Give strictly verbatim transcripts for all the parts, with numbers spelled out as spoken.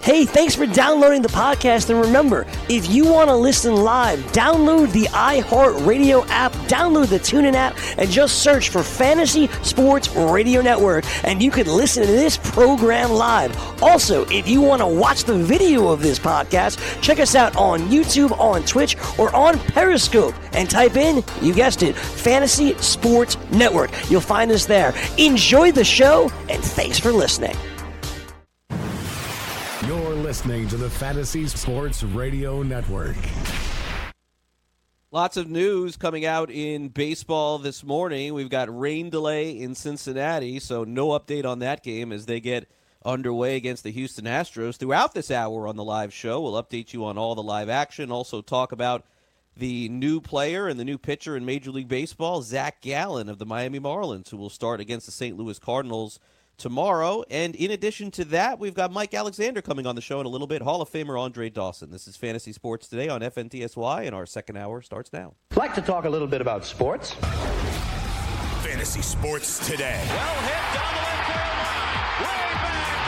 Hey, thanks for downloading the podcast, and remember, if you want to listen live, download the iHeartRadio app, download the TuneIn app, and just search for Fantasy Sports Radio Network, and you can listen to this program live. Also, if you want to watch the video of this podcast, check us out on YouTube, on Twitch, or on Periscope, and type in, you guessed it, Fantasy Sports Network. You'll find us there. Enjoy the show, and thanks for listening. You're listening to the Fantasy Sports Radio Network. Lots of news coming out in baseball this morning. We've got rain delay in Cincinnati, so no update on that game as they get underway against the Houston Astros. Throughout this hour on the live show, we'll update you on all the live action, also talk about the new player and the new pitcher in Major League Baseball, Zach Gallen of the Miami Marlins, who will start against the Saint Louis Cardinals tomorrow. And in addition to that, we've got Mike Alexander coming on the show in a little bit, Hall of Famer Andre Dawson. This is Fantasy Sports Today on F N T S Y, and our second hour starts now. I'd like to talk a little bit about sports. Fantasy Sports Today. Well hit down the left field line. Way back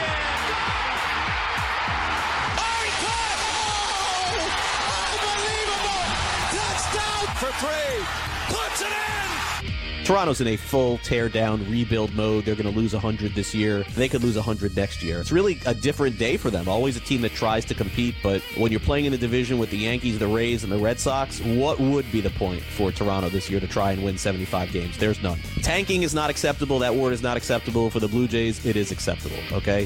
in. Oh, he caught! Oh! Unbelievable! Touchdown for three. Puts it in. Toronto's in a full tear-down rebuild mode. They're going to lose one hundred this year. They could lose one hundred next year. It's really a different day for them. Always a team that tries to compete, but when you're playing in the division with the Yankees, the Rays, and the Red Sox, what would be the point for Toronto this year to try and win seventy-five games? There's none. Tanking is not acceptable. That word is not acceptable. For the Blue Jays, it is acceptable, okay?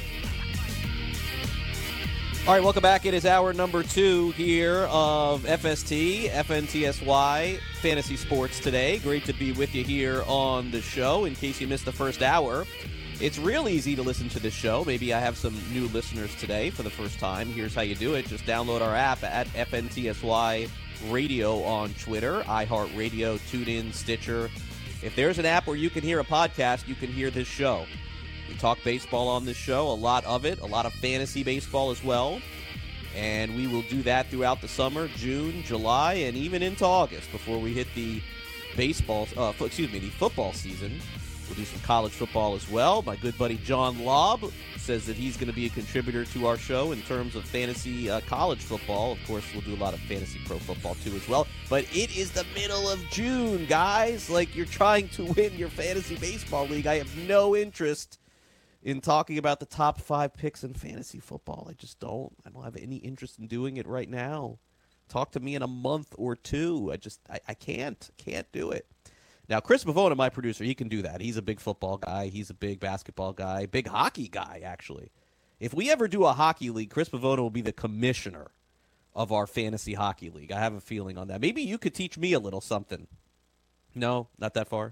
All right, welcome back. It is hour number two here of F S T, F N T S Y, Fantasy Sports Today. Great to be with you here on the show. In case you missed the first hour, it's real easy to listen to this show. Maybe I have some new listeners today for the first time. Here's how you do it. Just download our app at F N T S Y Radio on Twitter, iHeartRadio, TuneIn, Stitcher. If there's an app where you can hear a podcast, you can hear this show. We talk baseball on this show, a lot of it, a lot of fantasy baseball as well. And we will do that throughout the summer, June, July, and even into August before we hit the baseball, uh, excuse me, the football season. We'll do some college football as well. My good buddy John Lobb says that he's going to be a contributor to our show in terms of fantasy uh, college football. Of course, we'll do a lot of fantasy pro football too as well. But it is the middle of June, guys. Like, you're trying to win your fantasy baseball league. I have no interest in talking about the top five picks in fantasy football. I just don't. I don't have any interest in doing it right now. Talk to me in a month or two. I just, I, I can't, can't do it. Now, Chris Bavona, my producer, he can do that. He's a big football guy. He's a big basketball guy, big hockey guy, actually. If we ever do a hockey league, Chris Bavona will be the commissioner of our fantasy hockey league. I have a feeling on that. Maybe you could teach me a little something. No, not that far.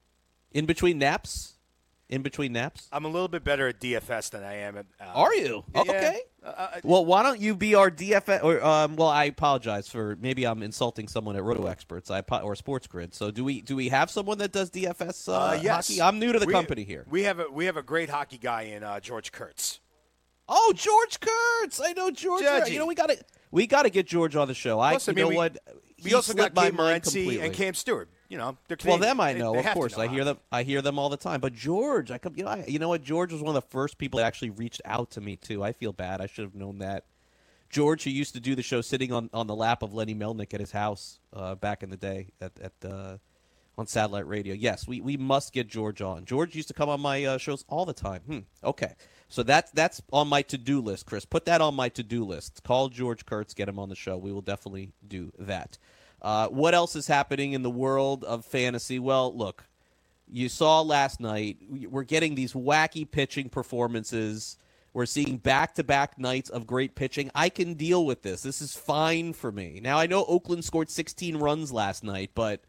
In between naps? In between naps? I'm a little bit better at D F S than I am at. Uh, Are you? Yeah, okay. Uh, well, why don't you be our D F S? Or um, well, I apologize for maybe I'm insulting someone at Roto Experts. I or Sports Grid. So do we do we have someone that does D F S uh, uh, yes. hockey? I'm new to the we, company here. We have a we have a great hockey guy in uh, George Kurtz. Oh, George Kurtz! I know George. Judgy. You know we got to we got to get George on the show. I, Plus, I you mean, know we, what? We He also got slipped my Gabe mind Morency completely. and Cam Stewart. You know, they're Well, Canadian. them I They- know, they of have to course. know I hear hockey. them. I hear them all the time. But George, I come. You know, I, you know what? George was one of the first people that actually reached out to me too. I feel bad. I should have known that. George, who used to do the show sitting on, on the lap of Lenny Melnick at his house uh, back in the day at at uh, on satellite radio. Yes, we, we must get George on. George used to come on my uh, shows all the time. Hmm. Okay, so that's that's on my to do list, Chris. Put that on my to do list. Call George Kurtz, get him on the show. We will definitely do that. Uh, what else is happening in the world of fantasy? Well, look, you saw last night, we're getting these wacky pitching performances. We're seeing back-to-back nights of great pitching. I can deal with this. This is fine for me. Now, I know Oakland scored sixteen runs last night, but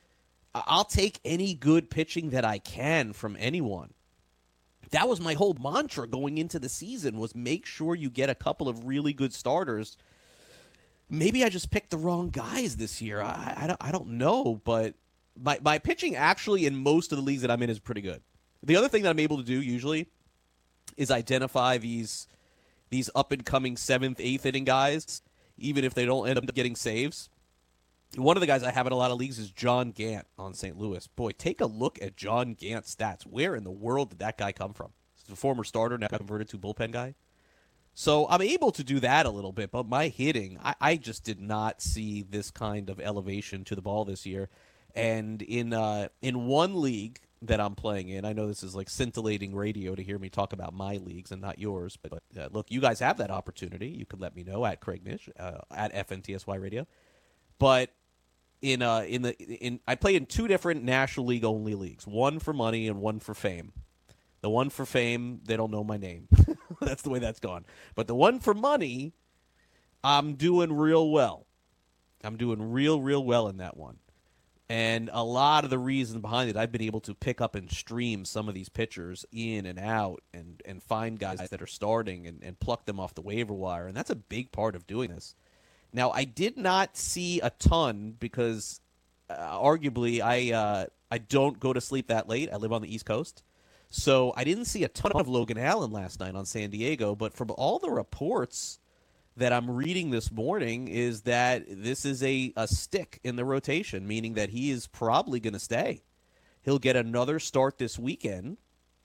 I'll take any good pitching that I can from anyone. That was my whole mantra going into the season, was make sure you get a couple of really good starters. Maybe I just picked the wrong guys this year. I, I, don't, I don't know, but my, my pitching actually in most of the leagues that I'm in is pretty good. The other thing that I'm able to do usually is identify these these up-and-coming seventh, eighth inning guys, even if they don't end up getting saves. One of the guys I have in a lot of leagues is John Gant on Saint Louis. Boy, take a look at John Gant's stats. Where in the world did that guy come from? He's a former starter, now converted to bullpen guy. So I'm able to do that a little bit, but my hitting, I, I just did not see this kind of elevation to the ball this year. And in uh, in one league that I'm playing in, I know this is like scintillating radio to hear me talk about my leagues and not yours, but uh, look, you guys have that opportunity. You can let me know at Craig Mish, uh, at F N T S Y Radio. But in uh in the in I play in two different National League only leagues, one for money and one for fame. The one for fame, they don't know my name. That's the way that's gone. But the one for money, I'm doing real well. I'm doing real, real well in that one. And a lot of the reason behind it, I've been able to pick up and stream some of these pitchers in and out and, and find guys that are starting and, and pluck them off the waiver wire. And that's a big part of doing this. Now, I did not see a ton because uh, arguably I uh, I don't go to sleep that late. I live on the East Coast. So I didn't see a ton of Logan Allen last night on San Diego, but from all the reports that I'm reading this morning is that this is a, a stick in the rotation, meaning that he is probably going to stay. He'll get another start this weekend,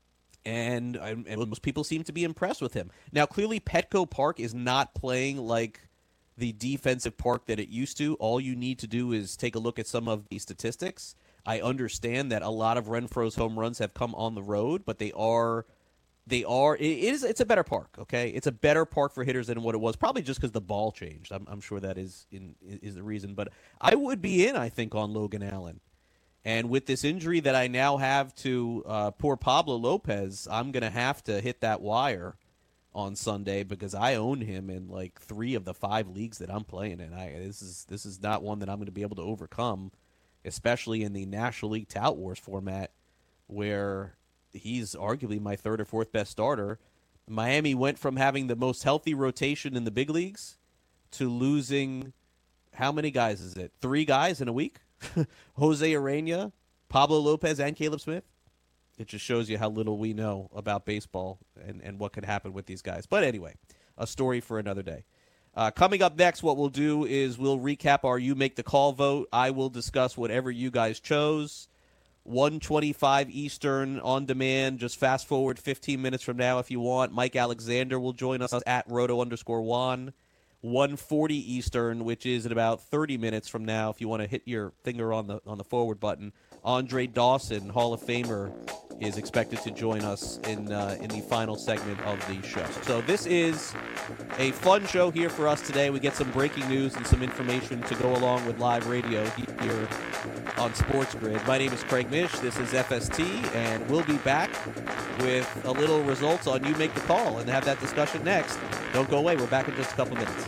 and, and most people seem to be impressed with him. Now, clearly Petco Park is not playing like the defensive park that it used to. All you need to do is take a look at some of the statistics. I understand that a lot of Renfroe's home runs have come on the road, but they are, they are. It is. It's a better park. Okay, it's a better park for hitters than what it was. Probably just because the ball changed. I'm, I'm sure that is in is the reason. But I would be in. I think on Logan Allen, and with this injury that I now have to uh, poor Pablo Lopez, I'm gonna have to hit that wire on Sunday because I own him in like three of the five leagues that I'm playing in. I this is this is not one that I'm going to be able to overcome, especially in the National League Tout Wars format, where he's arguably my third or fourth best starter. Miami went from having the most healthy rotation in the big leagues to losing, how many guys is it? Three guys in a week? Jose Urena, Pablo Lopez, and Caleb Smith. It just shows you how little we know about baseball and, and what could happen with these guys. But anyway, a story for another day. Uh, coming up next, what we'll do is we'll recap our You Make the Call vote. I will discuss whatever you guys chose. one twenty-five Eastern on demand. Just fast forward fifteen minutes from now if you want. Mike Alexander will join us at Roto underscore Juan. one forty Eastern, which is in about thirty minutes from now if you want to hit your finger on the on the forward button. Andre Dawson, Hall of Famer, is expected to join us in uh, in the final segment of the show. So this is a fun show here for us today. We get some breaking news and some information to go along with live radio here on Sports Grid. My name is Craig Mish. This is F S T, and we'll be back with a little results on You Make the Call and have that discussion next. Don't go away. We're back in just a couple minutes.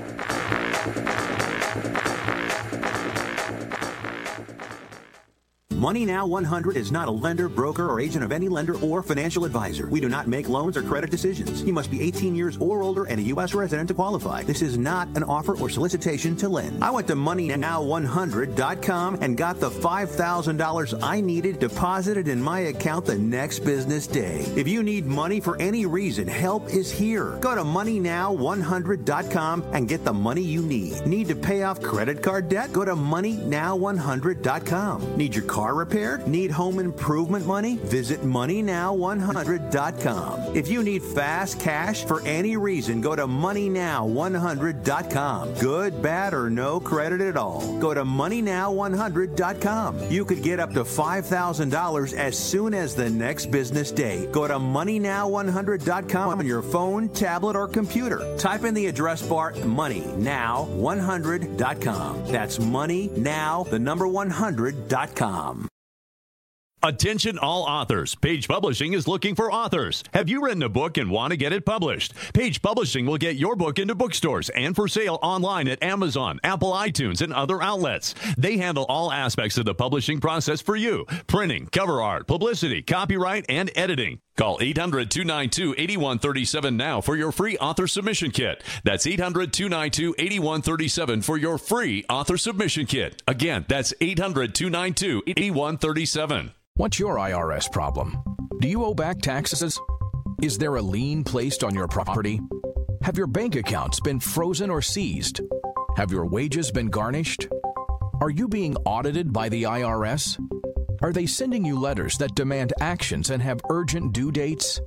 Money Now one hundred is not a lender, broker, or agent of any lender or financial advisor. We do not make loans or credit decisions. You must be eighteen years or older and a U S resident to qualify. This is not an offer or solicitation to lend. I went to money now one hundred dot com and got the five thousand dollars I needed deposited in my account the next business day. If you need money for any reason, help is here. Go to money now one hundred dot com and get the money you need. Need to pay off credit card debt? Go to money now one hundred dot com. Need your car repaired? Need home improvement money? Visit money now one hundred dot com. If you need fast cash for any reason, go to money now one hundred dot com. Good, bad, or no credit at all. Go to money now one hundred dot com. You could get up to five thousand dollars as soon as the next business day. Go to money now one hundred dot com on your phone, tablet, or computer. Type in the address bar money now one hundred dot com. That's money now, the number one hundred dot com. Attention all authors. Page Publishing is looking for authors. Have you written a book and want to get it published? Page Publishing will get your book into bookstores and for sale online at Amazon, Apple iTunes, and other outlets. They handle all aspects of the publishing process for you. Printing, cover art, publicity, copyright, and editing. Call eight hundred, two nine two, eight one three seven now for your free author submission kit. That's eight hundred, two nine two, eight one three seven for your free author submission kit. Again, that's eight hundred, two nine two, eight one three seven. What's your I R S problem? Do you owe back taxes? Is there a lien placed on your property? Have your bank accounts been frozen or seized? Have your wages been garnished? Are you being audited by the I R S? Are they sending you letters that demand actions and have urgent due dates?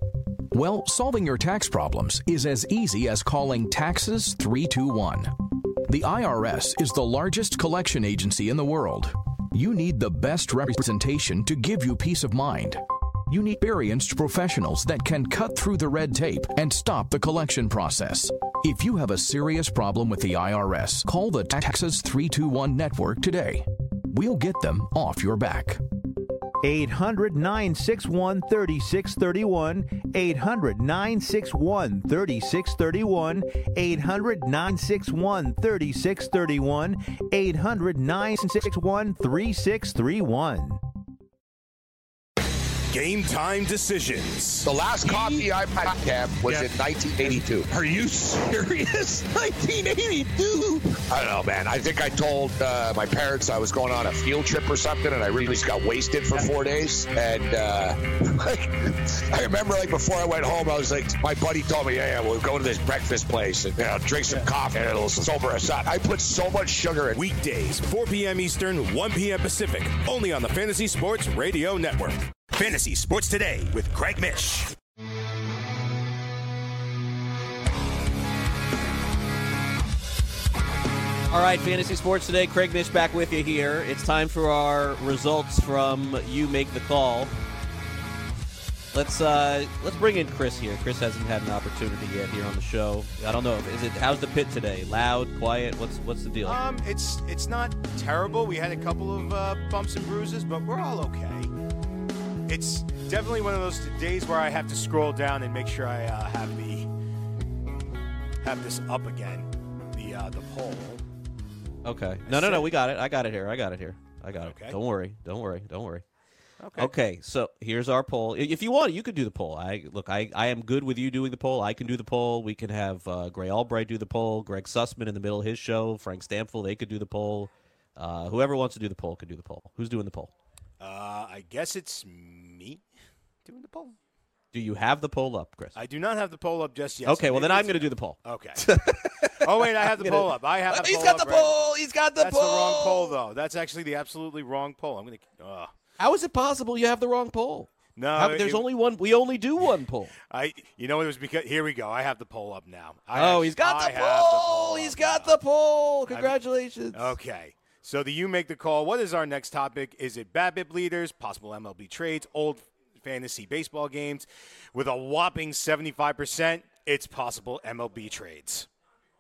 Well, solving your tax problems is as easy as calling Taxes three two one. The I R S is the largest collection agency in the world. You need the best representation to give you peace of mind. You need experienced professionals that can cut through the red tape and stop the collection process. If you have a serious problem with the I R S, call the Taxes three two one network today. We'll get them off your back. eight hundred, nine six one, three six three one. eight hundred, nine six one, three six three one. eight hundred, nine six one, three six three one. eight hundred, nine six one, three six three one. Game time decisions. The last coffee I had was yeah. in nineteen eighty-two. Are you serious? nineteen eighty-two? I don't know, man. I think I told uh, my parents I was going on a field trip or something, and I really just got wasted for four days. And uh, like, I remember, like, before I went home, I was like, my buddy told me, yeah, yeah we'll go to this breakfast place and you know, drink some coffee, and it'll sober us up. I put so much sugar in. Weekdays, four p.m. Eastern, one p.m. Pacific, only on the Fantasy Sports Radio Network. Fantasy Sports Today with Craig Mish. All right, Fantasy Sports Today. Craig Mish back with you here. It's time for our results from You Make the Call. Let's uh, let's bring in Chris here. Chris hasn't had an opportunity yet here on the show. I don't know. Is it? How's the pit today? Loud, quiet? What's what's the deal? Um, it's it's not terrible. We had a couple of uh, bumps and bruises, but we're all okay. It's definitely one of those days where I have to scroll down and make sure I uh, have the have this up again, the uh, the poll. Okay. No, no, no. We got it. I got it here. I got it here. I got okay. it. Don't worry. Don't worry. Don't worry. Okay. Okay. So here's our poll. If you want, you could do the poll. I look. I, I am good with you doing the poll. I can do the poll. We can have uh, Gray Albright do the poll. Greg Sussman in the middle of his show. Frank Stamfel. They could do the poll. Uh, whoever wants to do the poll could do the poll. Who's doing the poll? Uh, I guess it's me doing the poll. Do you have the poll up, Chris? I do not have the poll up just yet. Okay, so well then I'm going to do the poll. Okay. Oh wait, I have the gonna, poll up. I have. The he's poll got up, the right? poll. He's got the That's poll. That's the wrong poll, though. That's actually the absolutely wrong poll. I'm going to. Uh. How is it possible you have the wrong poll? No, How, there's it, only one. We only do one poll. I. You know, it was because here we go. I have the poll up now. I oh, actually, he's got the I poll. the poll he's got now. the poll. Congratulations. I mean, okay. So the You Make the Call. What is our next topic? Is it BABIP leaders, possible M L B trades, old fantasy baseball games? With a whopping seventy-five percent, it's possible M L B trades.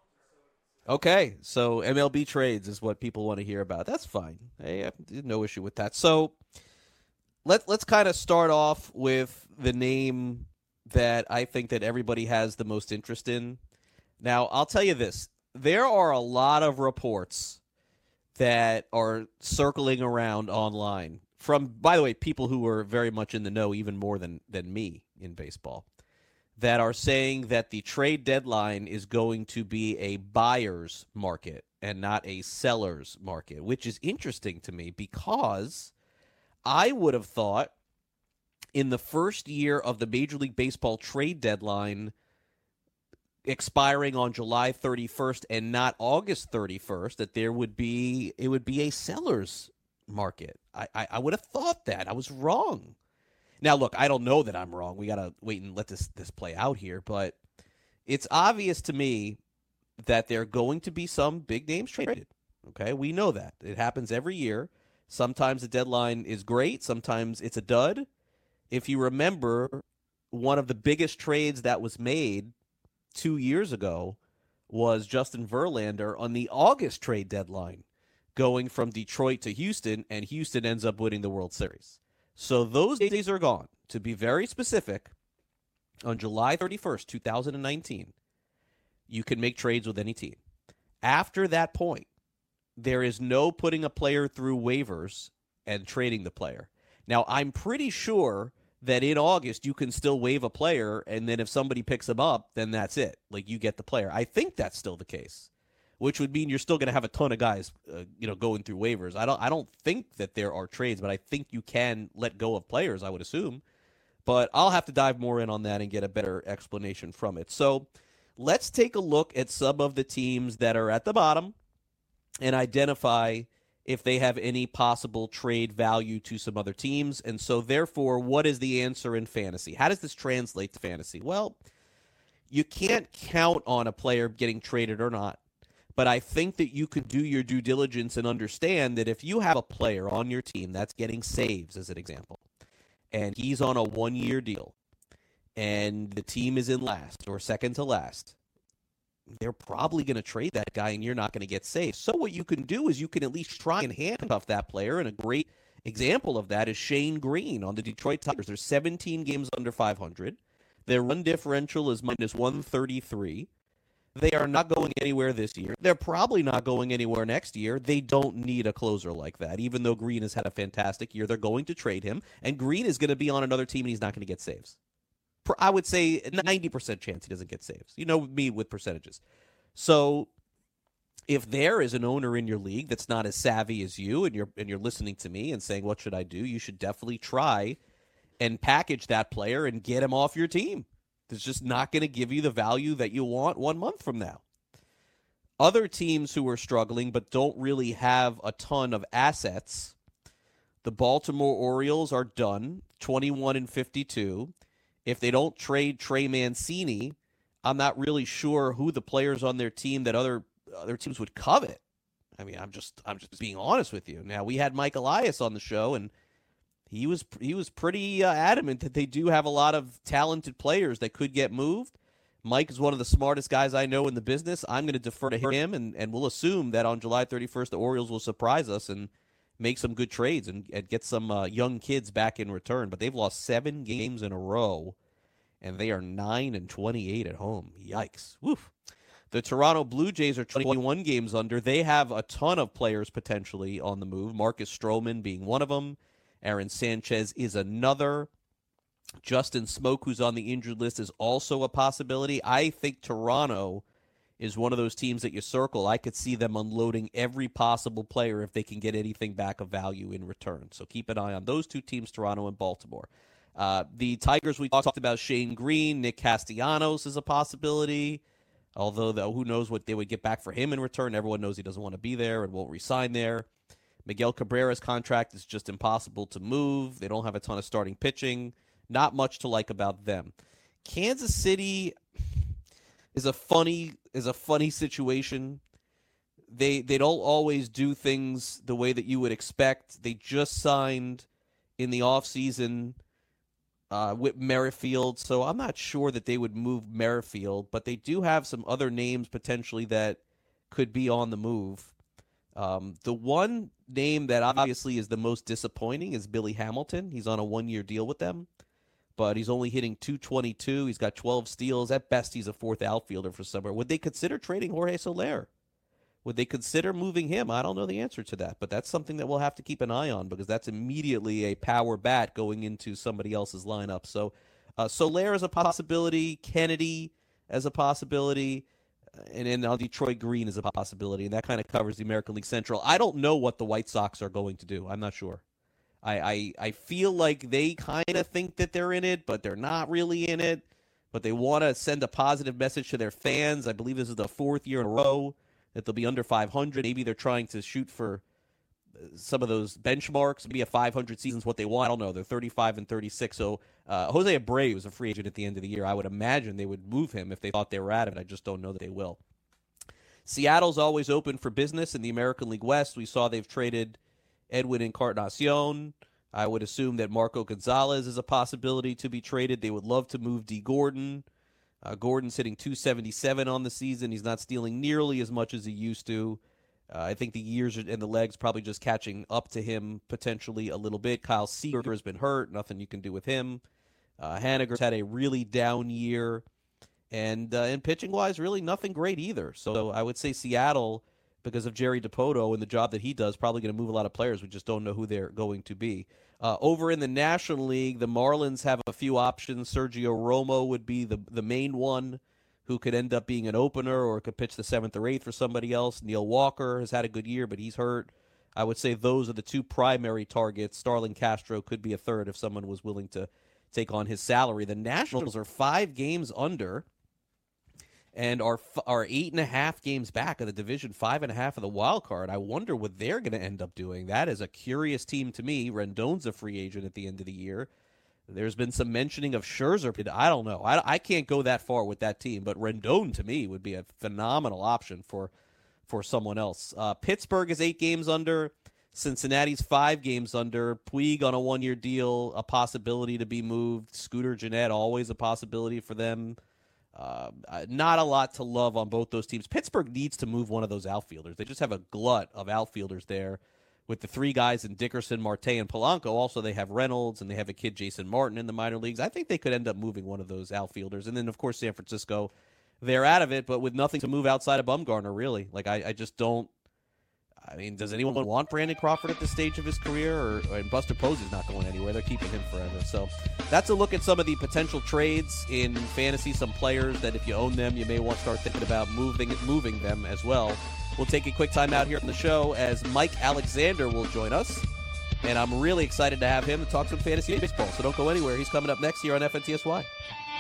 Okay, so M L B trades is what people want to hear about. That's fine. Hey, I have no issue with that. So let, let's kind of start off with the name that I think that everybody has the most interest in. Now, I'll tell you this. There are a lot of reports that are circling around online from, by the way, people who are very much in the know, even more than, than me in baseball, that are saying that the trade deadline is going to be a buyer's market and not a seller's market, which is interesting to me because I would have thought in the first year of the Major League Baseball trade deadline expiring on July thirty-first and not August thirty-first, that there would be it would be a seller's market. I, I, I would have thought that. I was wrong. Now, look, I don't know that I'm wrong. We got to wait and let this this play out here, but it's obvious to me that there are going to be some big names traded. Okay, we know that. It happens every year. Sometimes the deadline is great. Sometimes it's a dud. If you remember, one of the biggest trades that was made two years ago was Justin Verlander on the August trade deadline, going from Detroit to Houston, and Houston ends up winning the World Series. So those days are gone. To be very specific, on July thirty-first, twenty nineteen, you can make trades with any team. After that point, there is no putting a player through waivers and trading the player. Now, I'm pretty sure that in August you can still waive a player, and then if somebody picks him up, then that's it. Like, you get the player. I think that's still the case, which would mean you're still going to have a ton of guys, uh, you know, going through waivers. I don't, I don't think that there are trades, but I think you can let go of players, I would assume. But I'll have to dive more in on that and get a better explanation from it. So let's take a look at some of the teams that are at the bottom and identify if they have any possible trade value to some other teams. And so, therefore, what is the answer in fantasy? How does this translate to fantasy? Well, you can't count on a player getting traded or not. But I think that you could do your due diligence and understand that if you have a player on your team that's getting saves, as an example, and he's on a one-year deal, and the team is in last or second to last, they're probably going to trade that guy, and you're not going to get saves. So what you can do is you can at least try and handcuff that player, and a great example of that is Shane Green on the Detroit Tigers. There's seventeen games under five hundred. Their run differential is minus one thirty-three. They are not going anywhere this year. They're probably not going anywhere next year. They don't need a closer like that. Even though Green has had a fantastic year, they're going to trade him, and Green is going to be on another team, and he's not going to get saves. I would say ninety percent chance he doesn't get saves. You know me with percentages. So if there is an owner in your league that's not as savvy as you, and you're and you're listening to me and saying, what should I do? You should definitely try and package that player and get him off your team. It's just not going to give you the value that you want one month from now. Other teams who are struggling but don't really have a ton of assets, the Baltimore Orioles are done, twenty-one and fifty-two. If they don't trade Trey Mancini, I'm not really sure who the players on their team that other other teams would covet. I mean, I'm just I'm just being honest with you. Now, we had Mike Elias on the show, and He was he was pretty uh, adamant that they do have a lot of talented players that could get moved. Mike is one of the smartest guys I know in the business. I'm going to defer to him, and, and we'll assume that on July thirty-first, the Orioles will surprise us and make some good trades and, and get some uh, young kids back in return. But they've lost seven games in a row, and they are nine and twenty-eight at home. Yikes. Woof. The Toronto Blue Jays are twenty-one games under. They have a ton of players potentially on the move, Marcus Stroman being one of them. Aaron Sanchez is another. Justin Smoke, who's on the injured list, is also a possibility. I think Toronto is one of those teams that you circle. I could see them unloading every possible player if they can get anything back of value in return. So keep an eye on those two teams, Toronto and Baltimore. Uh, the Tigers, we talked about Shane Green. Nick Castellanos is a possibility, although the, who knows what they would get back for him in return. Everyone knows he doesn't want to be there and won't re-sign there. Miguel Cabrera's contract is just impossible to move. They don't have a ton of starting pitching. Not much to like about them. Kansas City is a funny is a funny situation. They they don't always do things the way that you would expect. They just signed in the offseason uh, with Merrifield, so I'm not sure that they would move Merrifield, but they do have some other names potentially that could be on the move. Um, the one name that obviously is the most disappointing is Billy Hamilton. He's on a one-year deal with them, but he's only hitting two twenty-two. He's got twelve steals. At best, he's a fourth outfielder for somewhere. Would they consider trading Jorge Soler? Would they consider moving him? I don't know the answer to that, but that's something that we'll have to keep an eye on because that's immediately a power bat going into somebody else's lineup. So uh, Soler is a possibility. Kennedy as a possibility. And then uh, Detroit Green is a possibility, and that kind of covers the American League Central. I don't know what the White Sox are going to do. I'm not sure. I I, I feel like they kind of think that they're in it, but they're not really in it. But they want to send a positive message to their fans. I believe this is the fourth year in a row that they'll be under five hundred. Maybe they're trying to shoot for some of those benchmarks. Maybe a five hundred season's what they want. I don't know. They're thirty-five and thirty-six. So uh, Jose Abreu was a free agent at the end of the year. I would imagine they would move him if they thought they were out of it. I just don't know that they will. Seattle's always open for business in the American League West. We saw they've traded Edwin Encarnacion. I would assume that Marco Gonzalez is a possibility to be traded. They would love to move D. Gordon. Uh, Gordon's hitting two seventy-seven on the season. He's not stealing nearly as much as he used to. Uh, I think the years and the legs probably just catching up to him potentially a little bit. Kyle Seager has been hurt. Nothing you can do with him. Uh, Haniger's had a really down year. And uh, and pitching-wise, really nothing great either. So I would say Seattle, because of Jerry Dipoto and the job that he does, probably going to move a lot of players. We just don't know who they're going to be. Uh, over in the National League, the Marlins have a few options. Sergio Romo would be the, the main one, who could end up being an opener or could pitch the seventh or eighth for somebody else. Neil Walker has had a good year, but he's hurt. I would say those are the two primary targets. Starlin Castro could be a third if someone was willing to take on his salary. The Nationals are five games under, and are are eight and a half games back of the division, five and a half of the wild card. I wonder what they're going to end up doing. That is a curious team to me. Rendon's a free agent at the end of the year. There's been some mentioning of Scherzer. I don't know. I, I can't go that far with that team, but Rendon to me would be a phenomenal option for for someone else. Uh, Pittsburgh is eight games under. Cincinnati's five games under. Puig on a one-year deal, a possibility to be moved. Scooter Gennett, always a possibility for them. Uh, not a lot to love on both those teams. Pittsburgh needs to move one of those outfielders. They just have a glut of outfielders there with the three guys in Dickerson, Marte, and Polanco. Also, they have Reynolds, and they have a kid, Jason Martin, in the minor leagues. I think they could end up moving one of those outfielders. And then, of course, San Francisco, they're out of it, but with nothing to move outside of Bumgarner, really. Like, I, I just don't. I mean, does anyone want Brandon Crawford at this stage of his career? Or, or and Buster Posey's not going anywhere. They're keeping him forever. So that's a look at some of the potential trades in fantasy, some players that if you own them, you may want to start thinking about moving moving them as well. We'll take a quick time out here on the show as Mike Alexander will join us. And I'm really excited to have him to talk some fantasy baseball. So don't go anywhere. He's coming up next here on F N T S Y.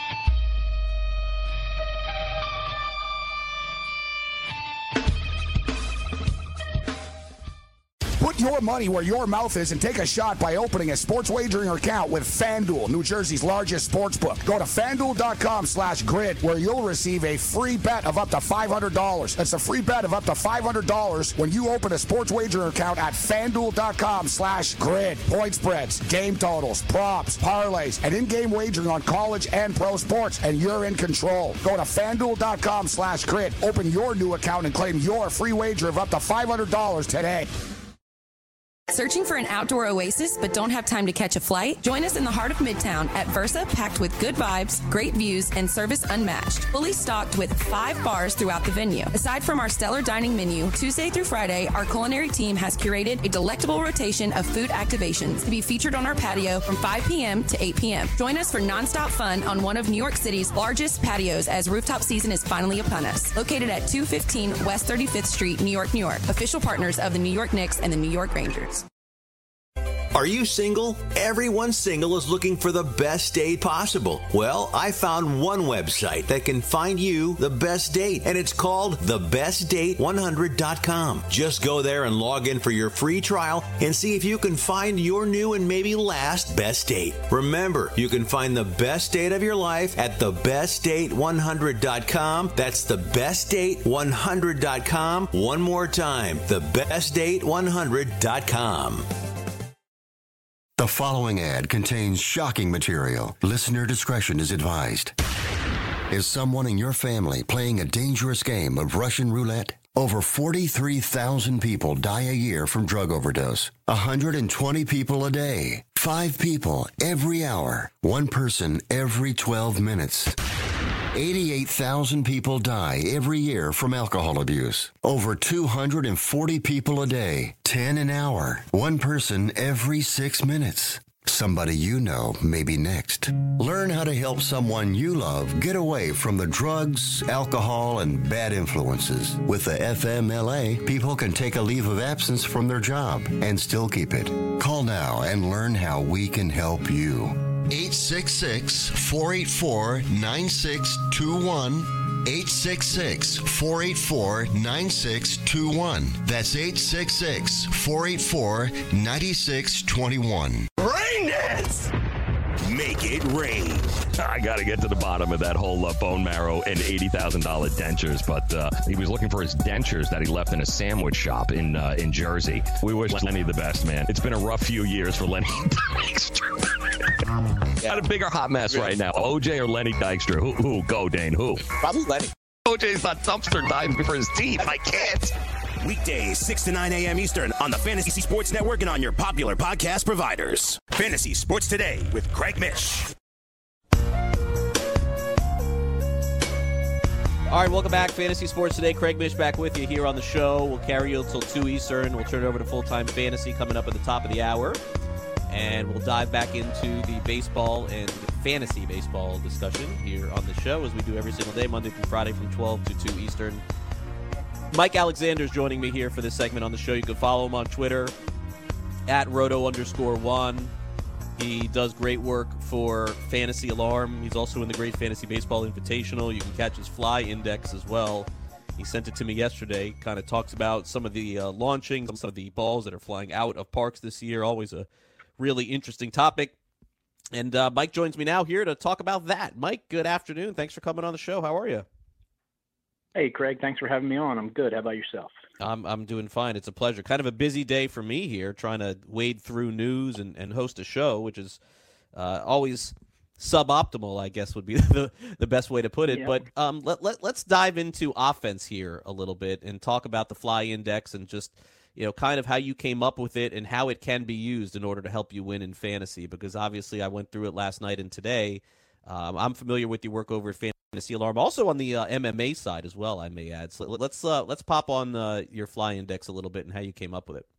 Put your money where your mouth is and take a shot by opening a sports wagering account with FanDuel, New Jersey's largest sports book. Go to FanDuel.com slash grid where you'll receive a free bet of up to five hundred dollars. That's a free bet of up to five hundred dollars when you open a sports wagering account at FanDuel.com slash grid. Point spreads, game totals, props, parlays, and in-game wagering on college and pro sports, and you're in control. Go to FanDuel.com slash grid. Open your new account and claim your free wager of up to five hundred dollars today. Searching for an outdoor oasis but don't have time to catch a flight? Join us in the heart of Midtown at Versa, packed with good vibes, great views, and service unmatched. Fully stocked with five bars throughout the venue. Aside from our stellar dining menu, Tuesday through Friday, our culinary team has curated a delectable rotation of food activations to be featured on our patio from five p.m. to eight p.m. Join us for nonstop fun on one of New York City's largest patios as rooftop season is finally upon us. Located at two fifteen West thirty-fifth Street, New York, New York. Official partners of the New York Knicks and the New York Rangers. Are you single? Everyone single is looking for the best date possible. Well, I found one website that can find you the best date, and it's called the best date one hundred dot com. Just go there and log in for your free trial and see if you can find your new and maybe last best date. Remember, you can find the best date of your life at the best date one hundred dot com. That's the best date one hundred dot com. One more time, the best date one hundred dot com. The following ad contains shocking material. Listener discretion is advised. Is someone in your family playing a dangerous game of Russian roulette? Over forty-three thousand people die a year from drug overdose. one hundred twenty people a day. Five people every hour. One person every twelve minutes. eighty-eight thousand people die every year from alcohol abuse. Over two hundred forty people a day. ten an hour. One person every six minutes. Somebody you know may be next. Learn how to help someone you love get away from the drugs, alcohol, and bad influences. With the F M L A, people can take a leave of absence from their job and still keep it. Call now and learn how we can help you. eight six six, four eight four, nine six two one. eight six six, four eight four, nine six two one. That's eight six six, four eight four, nine six two one. Rain dance! Make it rain. I got to get to the bottom of that whole uh, bone marrow and eighty thousand dollars dentures, but uh, he was looking for his dentures that he left in a sandwich shop in uh, in Jersey. We wish Lenny the best, man. It's been a rough few years for Lenny Dykstra. Got a bigger hot mess right now. O J or Lenny Dykstra? Who? Who? Go, Dane. Who? Probably Lenny. O J's not dumpster diving for his teeth. I can't. Weekdays, six to nine a.m. Eastern on the Fantasy Sports Network and on your popular podcast providers. Fantasy Sports Today with Craig Mish. All right, welcome back. Fantasy Sports Today. Craig Mish back with you here on the show. We'll carry you until two Eastern. We'll turn it over to Full-Time Fantasy coming up at the top of the hour. And we'll dive back into the baseball and fantasy baseball discussion here on the show as we do every single day, Monday through Friday from twelve to two Eastern. Mike Alexander is joining me here for this segment on the show. You can follow him on Twitter at Roto underscore one. He does great work for Fantasy Alarm. He's also in the Great Fantasy Baseball Invitational. You can catch his Fly Index as well. He sent it to me yesterday. Kind of talks about some of the uh, launching, some of the balls that are flying out of parks this year. Always a really interesting topic. And uh, Mike joins me now here to talk about that. Mike, good afternoon. Thanks for coming on the show. How are you? Hey, Craig. Thanks for having me on. I'm good. How about yourself? I'm I'm doing fine. It's a pleasure. Kind of a busy day for me here, trying to wade through news and, and host a show, which is uh, always suboptimal, I guess would be the, the best way to put it. Yeah. But um, let, let, let's dive into offense here a little bit and talk about the Fly Index and just, you know, kind of how you came up with it and how it can be used in order to help you win in fantasy. Because obviously I went through it last night and today. Um, I'm familiar with your work over at Fantasy Alarm, also on the uh, M M A side as well, I may add. So let's uh, let's pop on uh, your Fly Index a little bit and how you came up with it.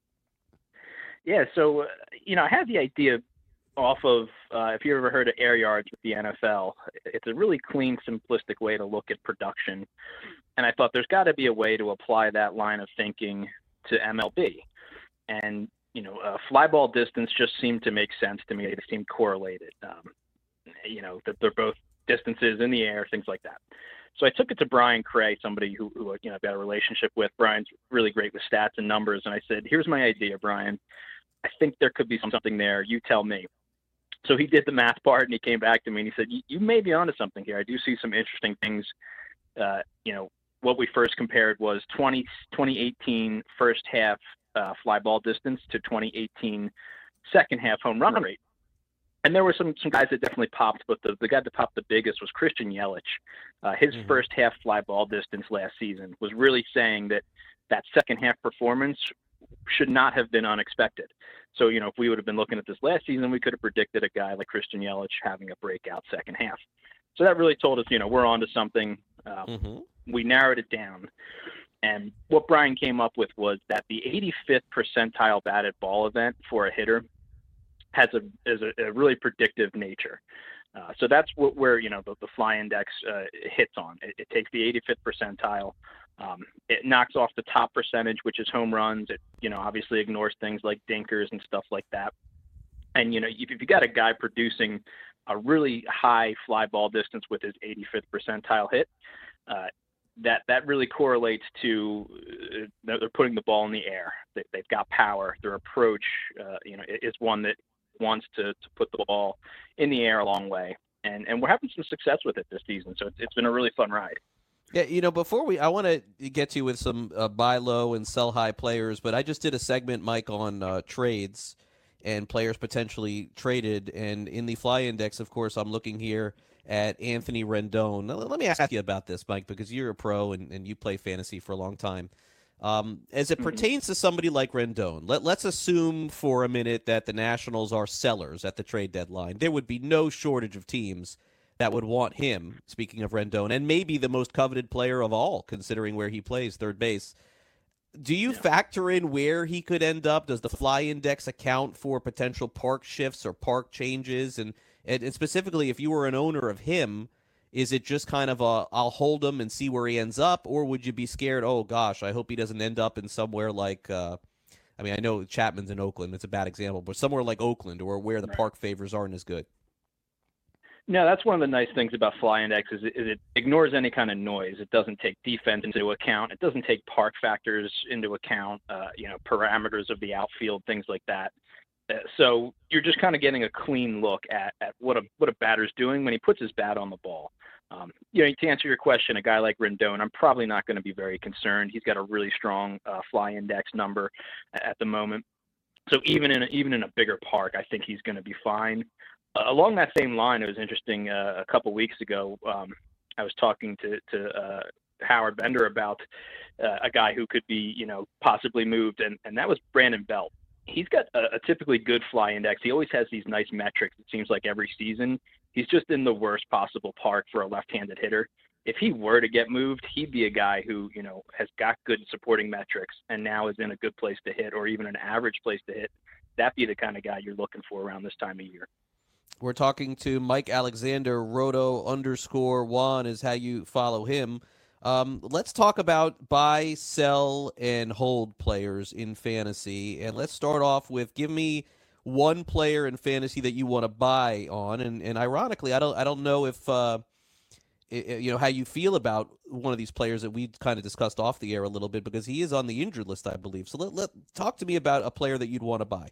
Yeah, so, uh, you know, I had the idea off of, uh, if you ever heard of air yards with the N F L, it's a really clean, simplistic way to look at production. And I thought there's got to be a way to apply that line of thinking to M L B. And, you know, uh, fly ball distance just seemed to make sense to me. They seemed correlated. Um, you know, that they're both distances in the air, things like that. So I took it to Brian Cray, somebody who, who, you know, I've got a relationship with. Brian's really great with stats and numbers. And I said, here's my idea, Brian. I think there could be something there. You tell me. So he did the math part and he came back to me and he said, you may be onto something here. I do see some interesting things. Uh, you know, what we first compared was twenty, twenty eighteen first half uh, fly ball distance to twenty eighteen second half home run rate. And there were some, some guys that definitely popped, but the, the guy that popped the biggest was Christian Yelich. Uh, his mm-hmm. first half fly ball distance last season was really saying that that second half performance should not have been unexpected. So, you know, if we would have been looking at this last season, we could have predicted a guy like Christian Yelich having a breakout second half. So that really told us, you know, we're onto something. Um, mm-hmm. We narrowed it down. And what Brian came up with was that the eighty-fifth percentile batted ball event for a hitter has a is a, a really predictive nature. Uh, so that's what, where, you know, the, the Fly Index uh, hits on. It, it takes the eighty-fifth percentile. Um, it knocks off the top percentage, which is home runs. It, you know, obviously ignores things like dinkers and stuff like that. And, you know, if, if you got a guy producing a really high fly ball distance with his eighty-fifth percentile hit, uh, that that really correlates to uh, they're putting the ball in the air. They, they've got power. Their approach, uh, you know, is one that wants to, to put the ball in the air a long way. And and we're having some success with it this season. So it's, it's been a really fun ride. Yeah, you know, before we, I want to get to you with some uh, buy low and sell high players, but I just did a segment, Mike, on uh, trades and players potentially traded. And in the Fly Index, of course, I'm looking here at Anthony Rendon. Now, let me ask you about this, Mike, because you're a pro and, and you play fantasy for a long time. Um, as it mm-hmm. pertains to somebody like Rendon, let, let's assume for a minute that the Nationals are sellers at the trade deadline. There would be no shortage of teams that would want him, speaking of Rendon, and maybe the most coveted player of all, considering where he plays, third base. Do you yeah. factor in where he could end up? Does the Fly Index account for potential park shifts or park changes? And, and, and specifically, if you were an owner of him, is it just kind of a, I'll hold him and see where he ends up? Or would you be scared, oh, gosh, I hope he doesn't end up in somewhere like, uh, I mean, I know Chapman's in Oakland. It's a bad example. But somewhere like Oakland or where the right. park favors aren't as good. No, that's one of the nice things about Fly Index is it, is it ignores any kind of noise. It doesn't take defense into account. It doesn't take park factors into account, uh, you know, parameters of the outfield, things like that. Uh, so you're just kind of getting a clean look at, at what a what a batter's doing when he puts his bat on the ball. Um, you know, to answer your question, a guy like Rendon, I'm probably not going to be very concerned. He's got a really strong uh, Fly Index number at the moment. So even in a, even in a bigger park, I think he's going to be fine. Uh, along that same line, it was interesting. Uh, a couple weeks ago, um, I was talking to to uh, Howard Bender about uh, a guy who could be, you know, possibly moved, and, and that was Brandon Belt. He's got a, a typically good Fly Index. He always has these nice metrics. It seems like every season he's just in the worst possible park for a left-handed hitter. If he were to get moved, he'd be a guy who, you know, has got good supporting metrics and now is in a good place to hit, or even an average place to hit. That'd be the kind of guy you're looking for around this time of year. We're talking to Mike Alexander. Roto underscore Juan is how you follow him. Um, let's talk about buy, sell, and hold players in fantasy. And let's start off with, give me one player in fantasy that you want to buy on, and, and ironically, I don't I don't know if uh, it, you know how you feel about one of these players that we kind of discussed off the air a little bit, because he is on the injured list, I believe. So let, let talk to me about a player that you'd want to buy.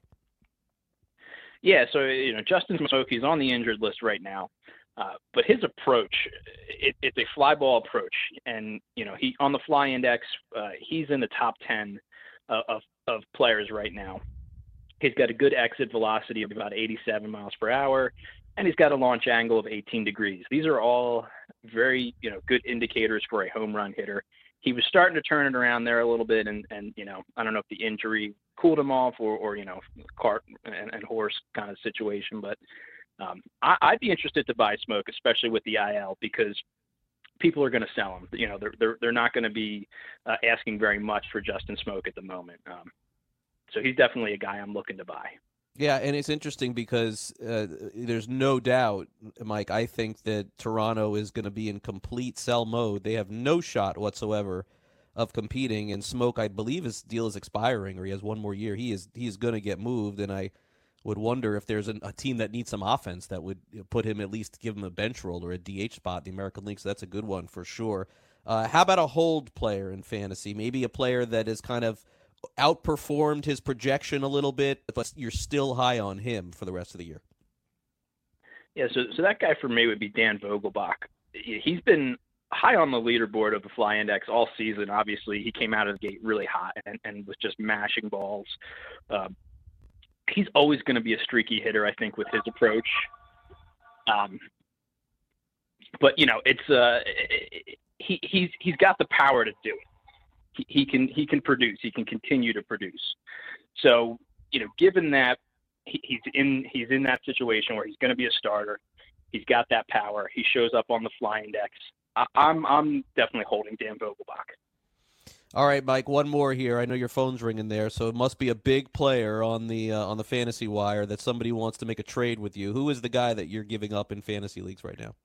Yeah, so you know Justin Smoak, he's on the injured list right now, uh, but his approach, it, it's a fly ball approach, and you know he on the fly index, uh, he's in the top ten uh, of of players right now. He's got a good exit velocity of about eighty-seven miles per hour, and he's got a launch angle of eighteen degrees. These are all very you know good indicators for a home run hitter. He was starting to turn it around there a little bit, and, and you know I don't know if the injury cooled him off or, or you know cart and, and horse kind of situation, but um, I, I'd be interested to buy Smoak, especially with the I L, because people are going to sell him. You know they're they're they're not going to be uh, asking very much for Justin Smoak at the moment. Um, so he's definitely a guy I'm looking to buy. Yeah, and it's interesting because uh, there's no doubt, Mike, I think that Toronto is going to be in complete sell mode. They have no shot whatsoever of competing, and Smoak, I believe his deal is expiring, or he has one more year. He is he is going to get moved, and I would wonder if there's an, a team that needs some offense that would put him, at least give him a bench role or a D H spot in the American League, so that's a good one for sure. Uh, how about a hold player in fantasy? Maybe a player that is kind of outperformed his projection a little bit, but you're still high on him for the rest of the year. Yeah, so so that guy for me would be Dan Vogelbach. He's been high on the leaderboard of the fly index all season. Obviously, he came out of the gate really hot and, and was just mashing balls. Uh, he's always going to be a streaky hitter, I think, with his approach. Um, but you know, it's uh, he he's he's got the power to do it. He can he can produce. He can continue to produce. So you know, given that he, he's in he's in that situation where he's going to be a starter, he's got that power. He shows up on the fly index. I, I'm I'm definitely holding Dan Vogelbach. All right, Mike. One more here. I know your phone's ringing there, so it must be a big player on the uh, on the fantasy wire that somebody wants to make a trade with you. Who is the guy that you're giving up in fantasy leagues right now?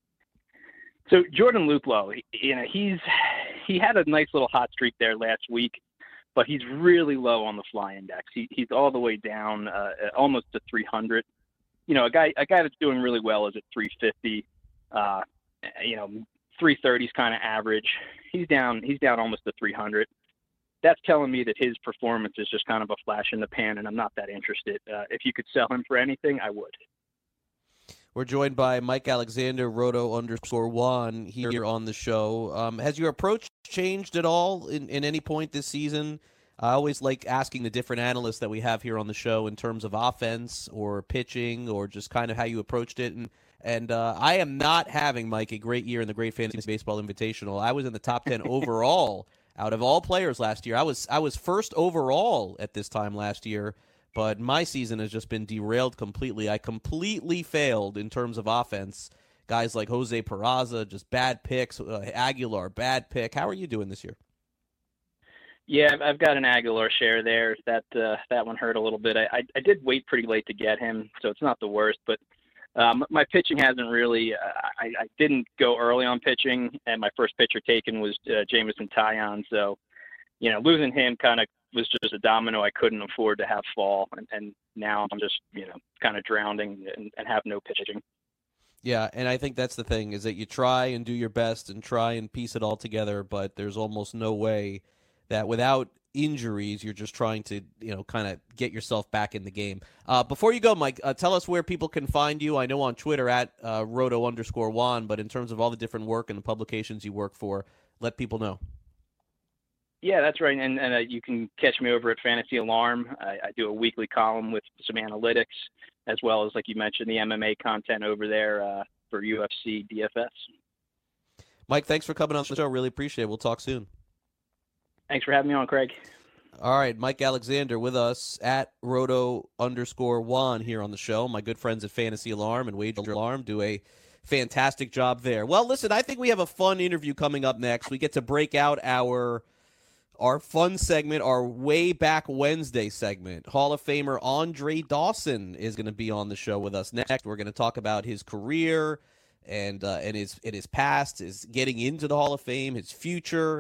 So Jordan Luplow, you know, he's he had a nice little hot streak there last week, but he's really low on the fly index. He, he's all the way down, uh, almost to three hundred. You know, a guy a guy that's doing really well is at three fifty. Uh, you know, three thirty is kind of average. He's down. He's down almost to three hundred. That's telling me that his performance is just kind of a flash in the pan, and I'm not that interested. Uh, if you could sell him for anything, I would. We're joined by Mike Alexander, Roto underscore Juan, here on the show. Um, has your approach changed at all in, in any point this season? I always like asking the different analysts that we have here on the show in terms of offense or pitching or just kind of how you approached it. And and uh, I am not having, Mike, a great year in the Great Fantasy Baseball Invitational. I was in the top ten overall out of all players last year. I was I was first overall at this time last year. But my season has just been derailed completely. I completely failed in terms of offense. Guys like Jose Peraza, just bad picks. Uh, Aguilar, bad pick. How are you doing this year? Yeah, I've got an Aguilar share there. That uh, that one hurt a little bit. I, I I did wait pretty late to get him, so it's not the worst. But um, my pitching hasn't really. Uh, I, I didn't go early on pitching, and my first pitcher taken was uh, Jameson Taillon. So, you know, losing him kind of was just a domino I couldn't afford to have fall, and, and now I'm just, you know, kind of drowning and, and have no pitching. Yeah, and I think that's the thing, is that you try and do your best and try and piece it all together, but there's almost no way that without injuries, you're just trying to, you know, kind of get yourself back in the game. Uh, before you go, Mike, uh, tell us where people can find you. I know on Twitter at uh, Roto underscore Juan, but in terms of all the different work and the publications you work for, let people know. Yeah, that's right. And, and uh, you can catch me over at Fantasy Alarm. I, I do a weekly column with some analytics, as well as, like you mentioned, the M M A content over there uh, for U F C D F S. Mike, thanks for coming on the show. Really appreciate it. We'll talk soon. Thanks for having me on, Craig. All right, Mike Alexander with us at Roto underscore Juan here on the show. My good friends at Fantasy Alarm and Wager Alarm do a fantastic job there. Well, listen, I think we have a fun interview coming up next. We get to break out our... Our fun segment, our Way Back Wednesday segment. Hall of Famer Andre Dawson is going to be on the show with us next. We're going to talk about his career and uh, and his and his past, his getting into the Hall of Fame, his future,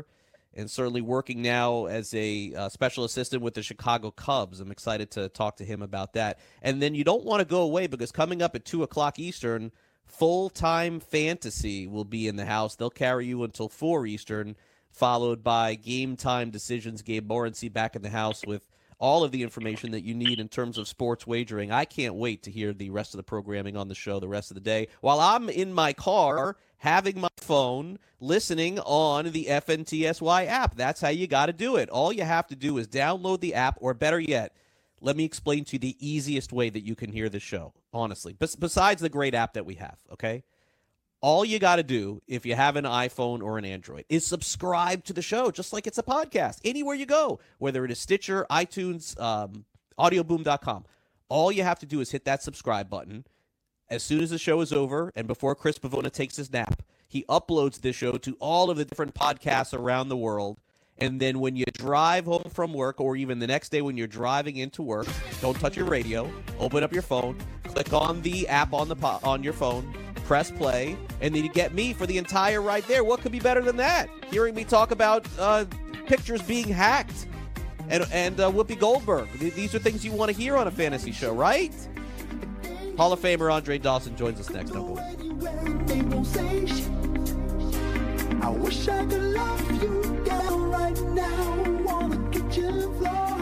and certainly working now as a uh, special assistant with the Chicago Cubs. I'm excited to talk to him about that. And then you don't want to go away, because coming up at two o'clock Eastern, Full-Time Fantasy will be in the house. They'll carry you until four Eastern, followed by Game Time Decisions. Gabe Morency back in the house with all of the information that you need in terms of sports wagering. I can't wait to hear the rest of the programming on the show the rest of the day while I'm in my car having my phone listening on the F N T S Y app. That's how you got to do it. All you have to do is download the app, or better yet, let me explain to you the easiest way that you can hear the show, honestly, Bes- besides the great app that we have, okay? All you got to do, if you have an iPhone or an Android, is subscribe to the show, just like it's a podcast, anywhere you go, whether it is Stitcher, iTunes, um, audio boom dot com. All you have to do is hit that subscribe button. As soon as the show is over and before Chris Pavona takes his nap, he uploads this show to all of the different podcasts around the world. And then when you drive home from work, or even the next day when you're driving into work, don't touch your radio, open up your phone, click on the app on the po- on your phone, press play, and then you get me for the entire ride there. What could be better than that? Hearing me talk about uh, pictures being hacked and, and uh, Whoopi Goldberg. These are things you want to hear on a fantasy show, right? Hall of Famer Andre Dawson joins us next. Don't go away. I wish I could love you down right now. Wanna get you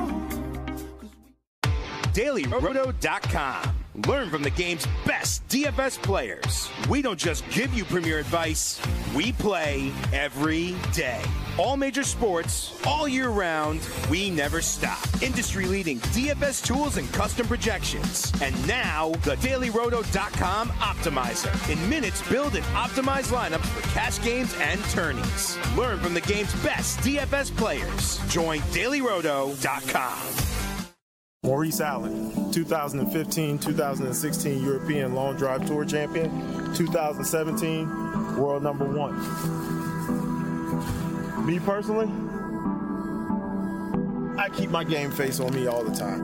Daily Roto dot com. Learn from the game's best D F S players. We don't just give you premier advice, we play every day. All major sports, all year round, we never stop. Industry-leading D F S tools and custom projections. And now, the Daily Roto dot com Optimizer. In minutes, build and optimize lineups for cash games and tourneys. Learn from the game's best D F S players. Join Daily Roto dot com. Maurice Allen, two thousand fifteen two thousand sixteen European Long Drive Tour Champion, two thousand seventeen World Number One. Me personally, I keep my game face on me all the time.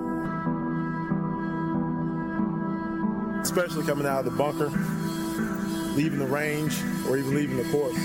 Especially coming out of the bunker, leaving the range, or even leaving the course.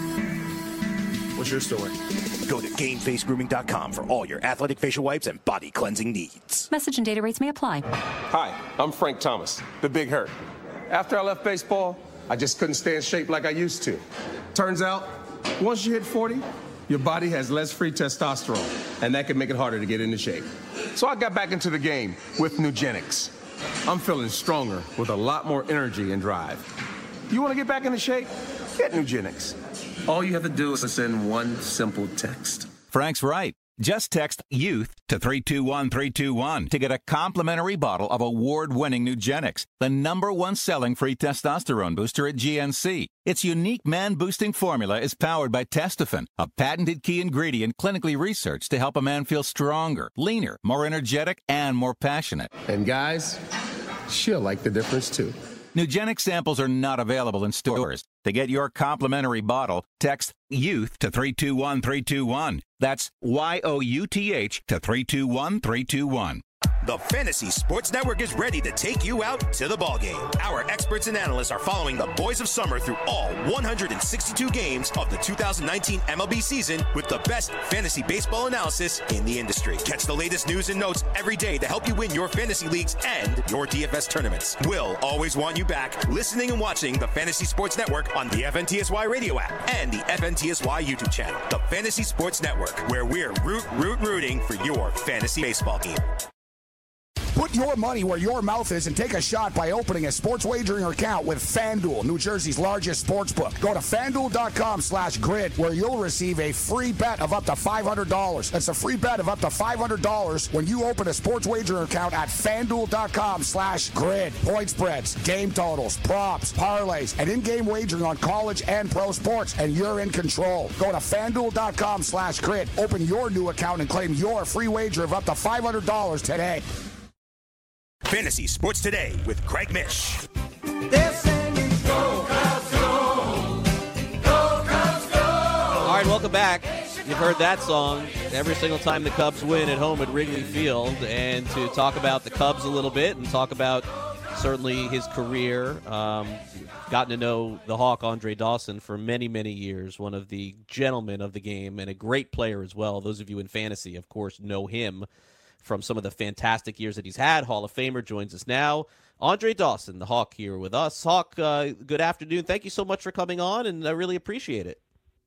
What's your story? Go to game face grooming dot com for all your athletic facial wipes and body cleansing needs. Message and data rates may apply. Hi, I'm Frank Thomas, the Big Hurt. After I left baseball, I just couldn't stay in shape like I used to. Turns out, once you hit forty, your body has less free testosterone, and that can make it harder to get into shape. So I got back into the game with Nugenics. I'm feeling stronger with a lot more energy and drive. You want to get back into shape? Get Nugenics. All you have to do is send one simple text. Frank's right. Just text YOUTH to three two one three two one to get a complimentary bottle of award-winning Nugenics, the number one selling free testosterone booster at G N C. Its unique man-boosting formula is powered by Testofen, a patented key ingredient clinically researched to help a man feel stronger, leaner, more energetic, and more passionate. And guys, she'll like the difference too. Nugenic samples are not available in stores. To get your complimentary bottle, text YOUTH to three two one three two one. That's Y O U T H to three two one three two one. The Fantasy Sports Network is ready to take you out to the ballgame. Our experts and analysts are following the boys of summer through all one hundred sixty-two games of the two thousand nineteen M L B season with the best fantasy baseball analysis in the industry. Catch the latest news and notes every day to help you win your fantasy leagues and your D F S tournaments. We'll always want you back listening and watching the Fantasy Sports Network on the F N T S Y radio app and the F N T S Y YouTube channel. The Fantasy Sports Network, where we're root, root, rooting for your fantasy baseball team. Put your money where your mouth is and take a shot by opening a sports wagering account with FanDuel, New Jersey's largest sports book. Go to FanDuel.com slash grid where you'll receive a free bet of up to five hundred dollars. That's a free bet of up to five hundred dollars when you open a sports wagering account at FanDuel.com slash grid. Point spreads, game totals, props, parlays, and in-game wagering on college and pro sports, and you're in control. Go to FanDuel.com slash grid. Open your new account and claim your free wager of up to five hundred dollars today. Fantasy Sports Today with Craig Mish. They're singing, go, Cubs, go! Go, Cubs, go! All right, welcome back. You've heard that song every single time the Cubs win at home at Wrigley Field. And to talk about the Cubs a little bit and talk about certainly his career. Um, gotten to know the Hawk, Andre Dawson, for many, many years. One of the gentlemen of the game and a great player as well. Those of you in fantasy, of course, know him from some of the fantastic years that he's had. Hall of Famer joins us now. Andre Dawson, the Hawk, here with us. Hawk, uh, good afternoon. Thank you so much for coming on, and I really appreciate it.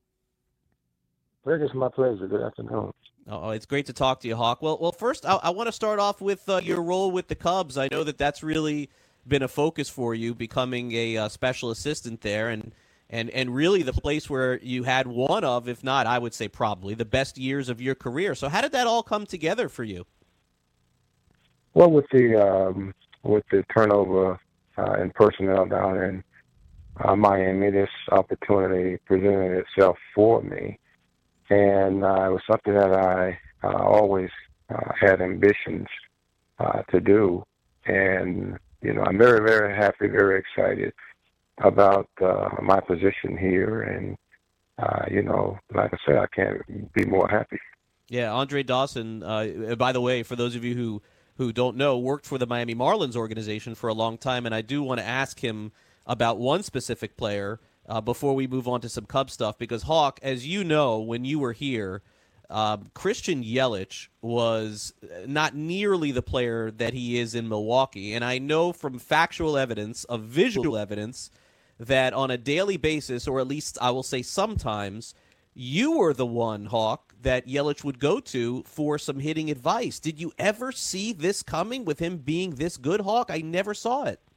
It's my pleasure. Good afternoon. Oh, it's great to talk to you, Hawk. Well, well, first, I, I want to start off with uh, your role with the Cubs. I know that that's really been a focus for you, becoming a uh, special assistant there, and, and and really the place where you had one of, if not, I would say probably, the best years of your career. So how did that all come together for you? Well, with the um, with the turnover uh, in personnel down in uh, Miami, this opportunity presented itself for me. And uh, it was something that I uh, always uh, had ambitions uh, to do. And, you know, I'm very, very happy, very excited about uh, my position here. And, uh, you know, like I said, I can't be more happy. Yeah, Andre Dawson, uh, by the way, for those of you who, who don't know, worked for the Miami Marlins organization for a long time. And I do want to ask him about one specific player Uh, before we move on to some Cub stuff, because, Hawk, as you know, when you were here, uh, Christian Yelich was not nearly the player that he is in Milwaukee. And I know from factual evidence, of visual evidence, that on a daily basis, or at least I will say sometimes, you were the one, Hawk, that Yelich would go to for some hitting advice. Did you ever see this coming with him being this good, Hawk? I never saw it.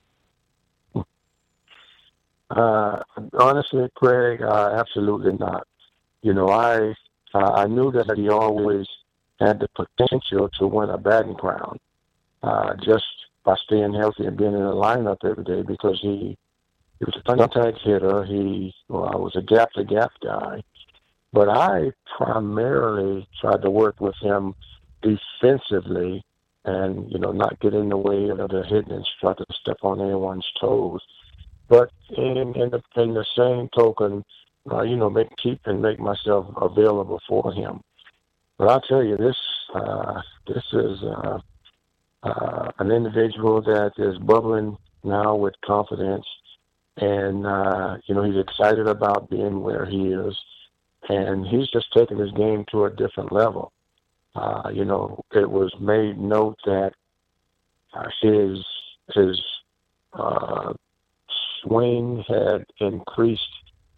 Uh, honestly, Craig, uh, absolutely not. You know, I uh, I knew that he always had the potential to win a batting crown uh, just by staying healthy and being in the lineup every day, because he, he was a contact hitter. He well, was a gap-to-gap guy. But I primarily tried to work with him defensively and, you know, not get in the way of the hitting and try to step on anyone's toes. But in, in, the, in the same token, uh, you know, make, keep and make myself available for him. But I'll tell you, this uh, this is uh, uh, an individual that is bubbling now with confidence. And, uh, you know, he's excited about being where he is. And he's just taking his game to a different level. Uh, you know, it was made note that uh, his, his uh, swing had increased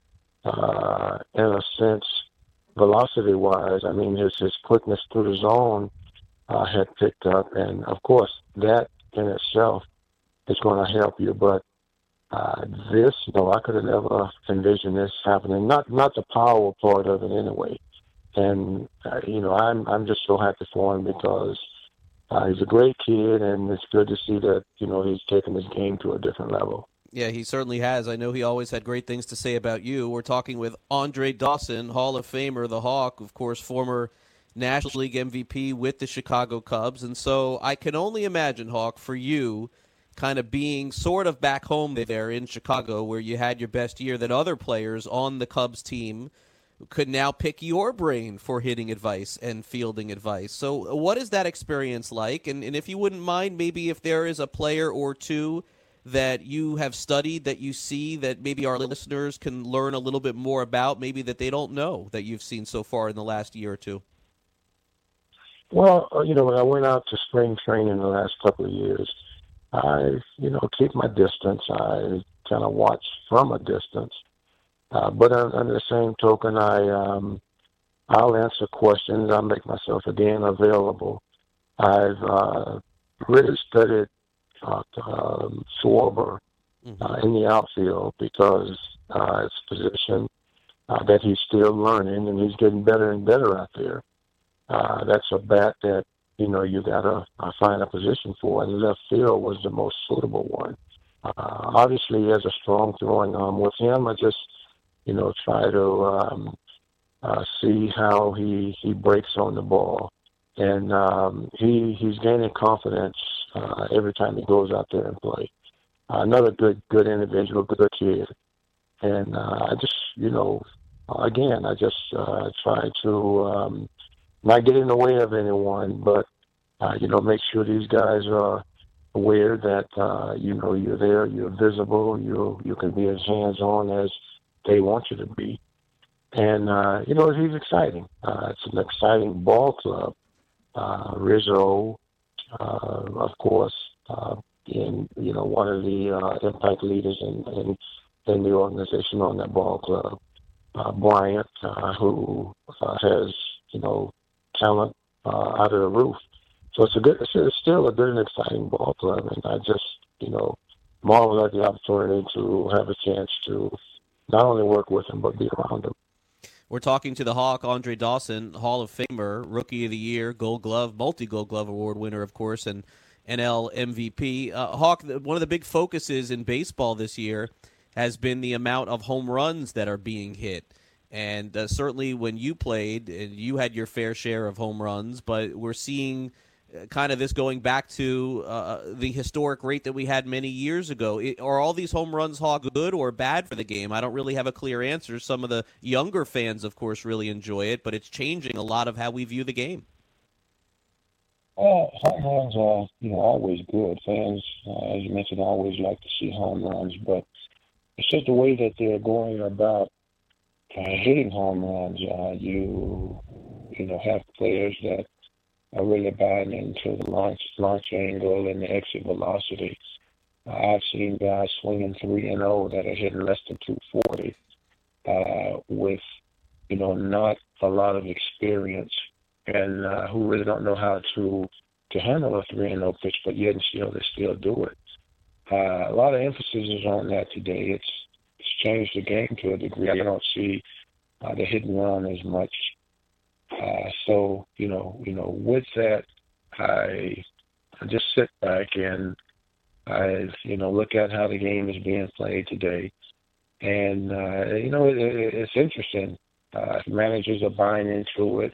uh, in a sense, velocity-wise. I mean, his, his quickness through the zone uh, had picked up, and of course, that in itself is going to help you. But uh, this, no, I could have never envisioned this happening. Not not the power part of it, anyway. And uh, you know, I'm I'm just so happy for him, because uh, he's a great kid, and it's good to see that, you know, he's taking his game to a different level. Yeah, he certainly has. I know he always had great things to say about you. We're talking with Andre Dawson, Hall of Famer, the Hawk, of course, former National League M V P with the Chicago Cubs. And so I can only imagine, Hawk, for you kind of being sort of back home there in Chicago where you had your best year, that other players on the Cubs team could now pick your brain for hitting advice and fielding advice. So what is that experience like? And, and if you wouldn't mind, maybe if there is a player or two that you have studied, that you see, that maybe our listeners can learn a little bit more about, maybe that they don't know, that you've seen so far in the last year or two? Well, you know, when I went out to spring training the last couple of years, I, you know, keep my distance. I kind of watch from a distance. Uh, but on, on the same token, I, um, I'll answer questions. I'll make myself, again, available. I've uh, really studied Uh, um, Schwarber uh, in the outfield, because uh, it's a position uh, that he's still learning, and he's getting better and better out there. Uh, that's a bat that, you know, you got to uh, find a position for, and left field was the most suitable one. Uh, obviously, he has a strong throwing arm. With him, I just, you know, try to um, uh, see how he, he breaks on the ball. And um, he he's gaining confidence uh, every time he goes out there and play. Uh, another good good individual, good kid. And uh, I just, you know, again, I just uh, try to um, not get in the way of anyone, but, uh, you know, make sure these guys are aware that uh, you know you're there, you're visible, you you can be as hands-on as they want you to be, and uh, you know he's exciting. Uh, it's an exciting ball club. Uh, Rizzo, uh, of course, uh, in you know one of the uh, impact leaders in, in in the organization on that ball club. Uh, Bryant, uh, who uh, has you know talent uh, out of the roof. So it's a good, it's still a good and exciting ball club, and I just, you know, marvel at the opportunity to have a chance to not only work with him but be around him. We're talking to the Hawk, Andre Dawson, Hall of Famer, Rookie of the Year, Gold Glove, multi-Gold Glove Award winner, of course, and N L M V P. Uh, Hawk, one of the big focuses in baseball this year has been the amount of home runs that are being hit. And uh, certainly when you played, and you had your fair share of home runs, but we're seeing kind of this going back to uh, the historic rate that we had many years ago. It, are all these home runs, Hawk, good or bad for the game? I don't really have a clear answer. Some of the younger fans, of course, really enjoy it, but it's changing a lot of how we view the game. Well, home runs are, you know, always good. Fans, uh, as you mentioned, always like to see home runs, but it's just the way that they're going about uh, hitting home runs. Uh, you, you know, have players that are really buying into the launch launch angle and the exit velocity. Uh, I've seen guys swinging three and zero that are hitting less than two forty, uh, with you know not a lot of experience and uh, who really don't know how to to handle a three and zero pitch, but yet and still they still do it. Uh, a lot of emphasis is on that today. It's it's changed the game to a degree. I don't see uh, the hit and run as much. Uh, so, you know, you know, with that, I, I just sit back and I, you know, look at how the game is being played today. And, uh, you know, it, it, it's interesting. Uh, managers are buying into it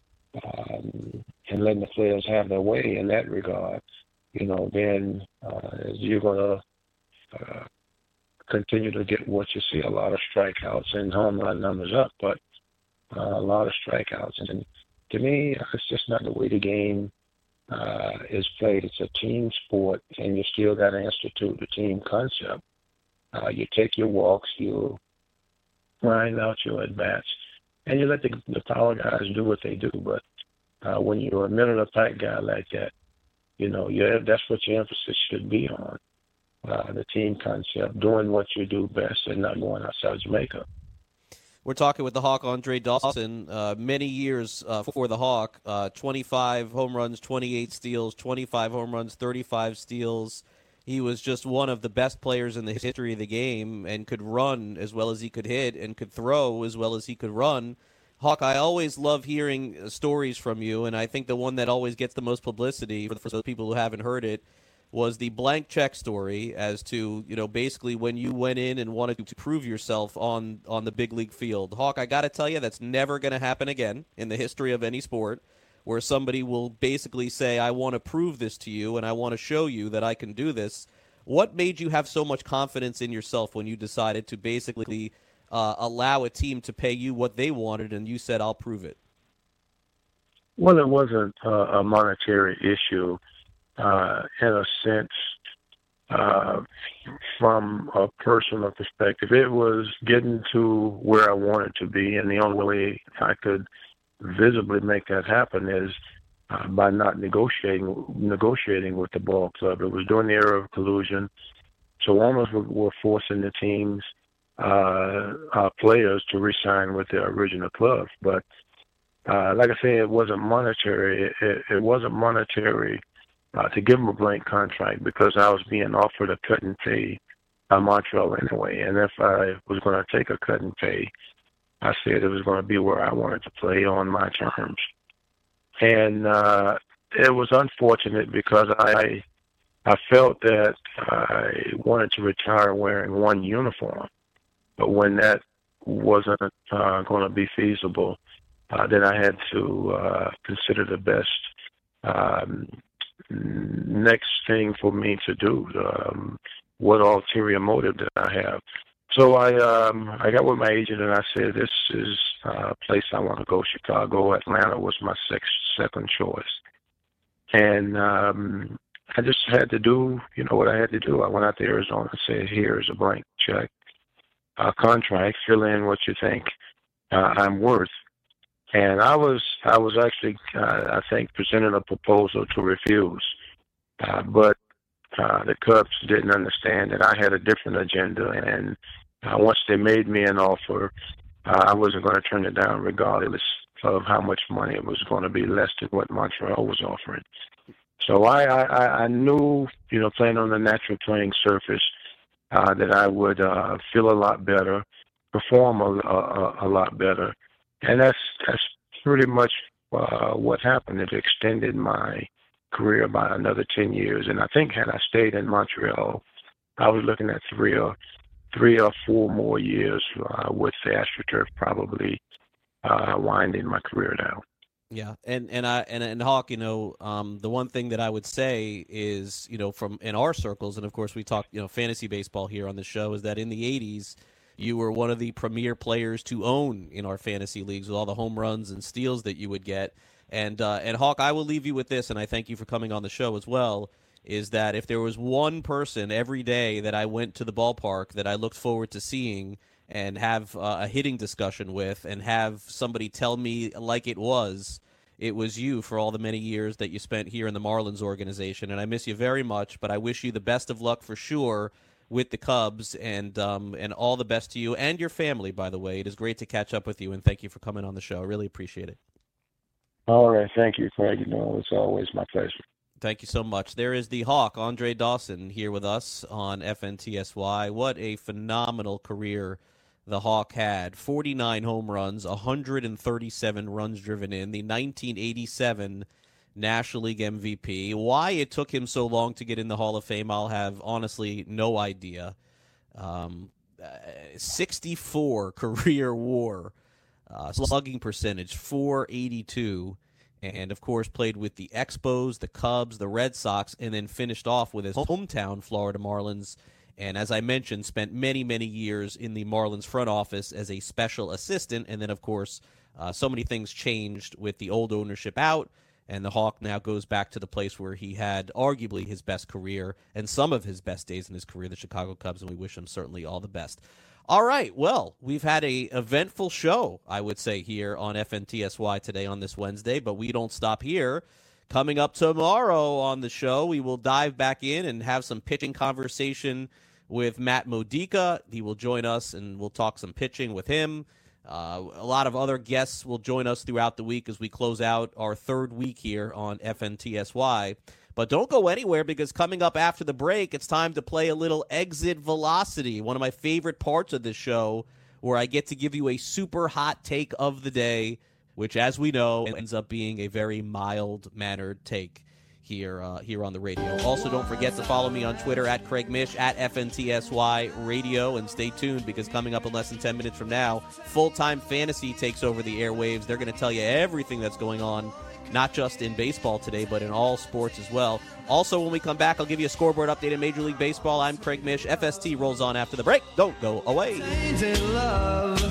um, and letting the players have their way in that regard. You know, then uh, you're going to uh, continue to get what you see, a lot of strikeouts and home run numbers up, but Uh, a lot of strikeouts. And to me, it's just not the way the game uh, is played. It's a team sport, and you still got to institute the team concept. Uh, you take your walks, you grind out your at-bats, and you let the, the power guys do what they do. But uh, when you're a middle-of-the-pack guy like that, you know, yeah, that's what your emphasis should be on, uh, the team concept, doing what you do best and not going outside your makeup. We're talking with the Hawk, Andre Dawson, uh, many years uh, for the Hawk, uh, twenty-five home runs, twenty-eight steals, twenty-five home runs, thirty-five steals. He was just one of the best players in the history of the game and could run as well as he could hit and could throw as well as he could run. Hawk, I always love hearing stories from you, and I think the one that always gets the most publicity for those people who haven't heard it was the blank check story as to, you know, basically when you went in and wanted to prove yourself on, on the big league field. Hawk, I got to tell you, that's never going to happen again in the history of any sport, where somebody will basically say, I want to prove this to you and I want to show you that I can do this. What made you have so much confidence in yourself when you decided to basically uh, allow a team to pay you what they wanted and you said, I'll prove it? Well, it wasn't uh, a monetary issue. Uh, in a sense, uh, from a personal perspective, it was getting to where I wanted to be, and the only way I could visibly make that happen is uh, by not negotiating negotiating with the ball club. It was during the era of collusion, so owners were, were forcing the teams, uh, uh, players to re-sign with their original clubs. But uh, like I said, it wasn't monetary. It, it wasn't monetary. Uh, to give him a blank contract because I was being offered a cut and pay by Montreal anyway. And if I was going to take a cut and pay, I said it was going to be where I wanted to play on my terms. And uh, it was unfortunate because I I felt that I wanted to retire wearing one uniform. But when that wasn't uh, going to be feasible, uh, then I had to uh, consider the best um next thing for me to do, um, what ulterior motive did I have? So I um, I got with my agent and I said, this is a place I want to go. Chicago, Atlanta was my six, second choice. And um, I just had to do, you know, what I had to do. I went out to Arizona and said, here's a blank check, a contract, fill in what you think uh, I'm worth. And I was, I was actually, uh, I think, presented a proposal to refuse. Uh, but uh, the Cubs didn't understand that I had a different agenda. And uh, once they made me an offer, uh, I wasn't going to turn it down regardless of how much money it was going to be, less than what Montreal was offering. So I, I, I knew, you know, playing on the natural playing surface, uh, that I would uh, feel a lot better, perform a, a, a lot better. And that's that's pretty much uh, what happened. It extended my career by another ten years. And I think had I stayed in Montreal, I was looking at three or, three or four more years uh, with the AstroTurf, probably uh, winding my career down. Yeah, and and I and, and Hawk, you know, um, the one thing that I would say is, you know, from in our circles, and of course we talk, you know, fantasy baseball here on the show, is that in the eighties, you were one of the premier players to own in our fantasy leagues with all the home runs and steals that you would get. And uh, and Hawk, I will leave you with this, and I thank you for coming on the show as well, is that if there was one person every day that I went to the ballpark that I looked forward to seeing and have uh, a hitting discussion with and have somebody tell me like it was, it was you for all the many years that you spent here in the Marlins organization. And I miss you very much, but I wish you the best of luck for sure with the Cubs, and um, and all the best to you and your family, by the way. It is great to catch up with you, and thank you for coming on the show. I really appreciate it. All right. Thank you, Craig. You know, it's always my pleasure. Thank you so much. There is the Hawk, Andre Dawson, here with us on F N T S Y. What a phenomenal career the Hawk had. forty-nine home runs, one hundred thirty-seven runs driven in, the nineteen eighty-seven National League M V P. Why it took him so long to get in the Hall of Fame, I'll have honestly no idea. Um, sixty-four career WAR, uh, slugging percentage, four eighty-two. And, of course, played with the Expos, the Cubs, the Red Sox, and then finished off with his hometown Florida Marlins. And as I mentioned, spent many, many years in the Marlins front office as a special assistant. And then, of course, uh, so many things changed with the old ownership out. And the Hawk now goes back to the place where he had arguably his best career and some of his best days in his career, the Chicago Cubs, and we wish him certainly all the best. All right, well, we've had a eventful show, I would say, here on F N T S Y today on this Wednesday, but we don't stop here. Coming up tomorrow on the show, we will dive back in and have some pitching conversation with Matt Modica. He will join us, and we'll talk some pitching with him. Uh, a lot of other guests will join us throughout the week as we close out our third week here on F N T S Y. But don't go anywhere, because coming up after the break, it's time to play a little Exit Velocity, one of my favorite parts of this show, where I get to give you a super hot take of the day, which, as we know, ends up being a very mild-mannered take here uh, here on the radio. Also, don't forget to follow me on Twitter at Craig Mish, at F N T S Y Radio, and stay tuned, because coming up in less than ten minutes from now, Full-Time Fantasy takes over the airwaves. They're going to tell you everything that's going on, not just in baseball today, but in all sports as well. Also, when we come back, I'll give you a scoreboard update in Major League Baseball. I'm Craig Mish. F S T rolls on after the break. Don't go away. Love.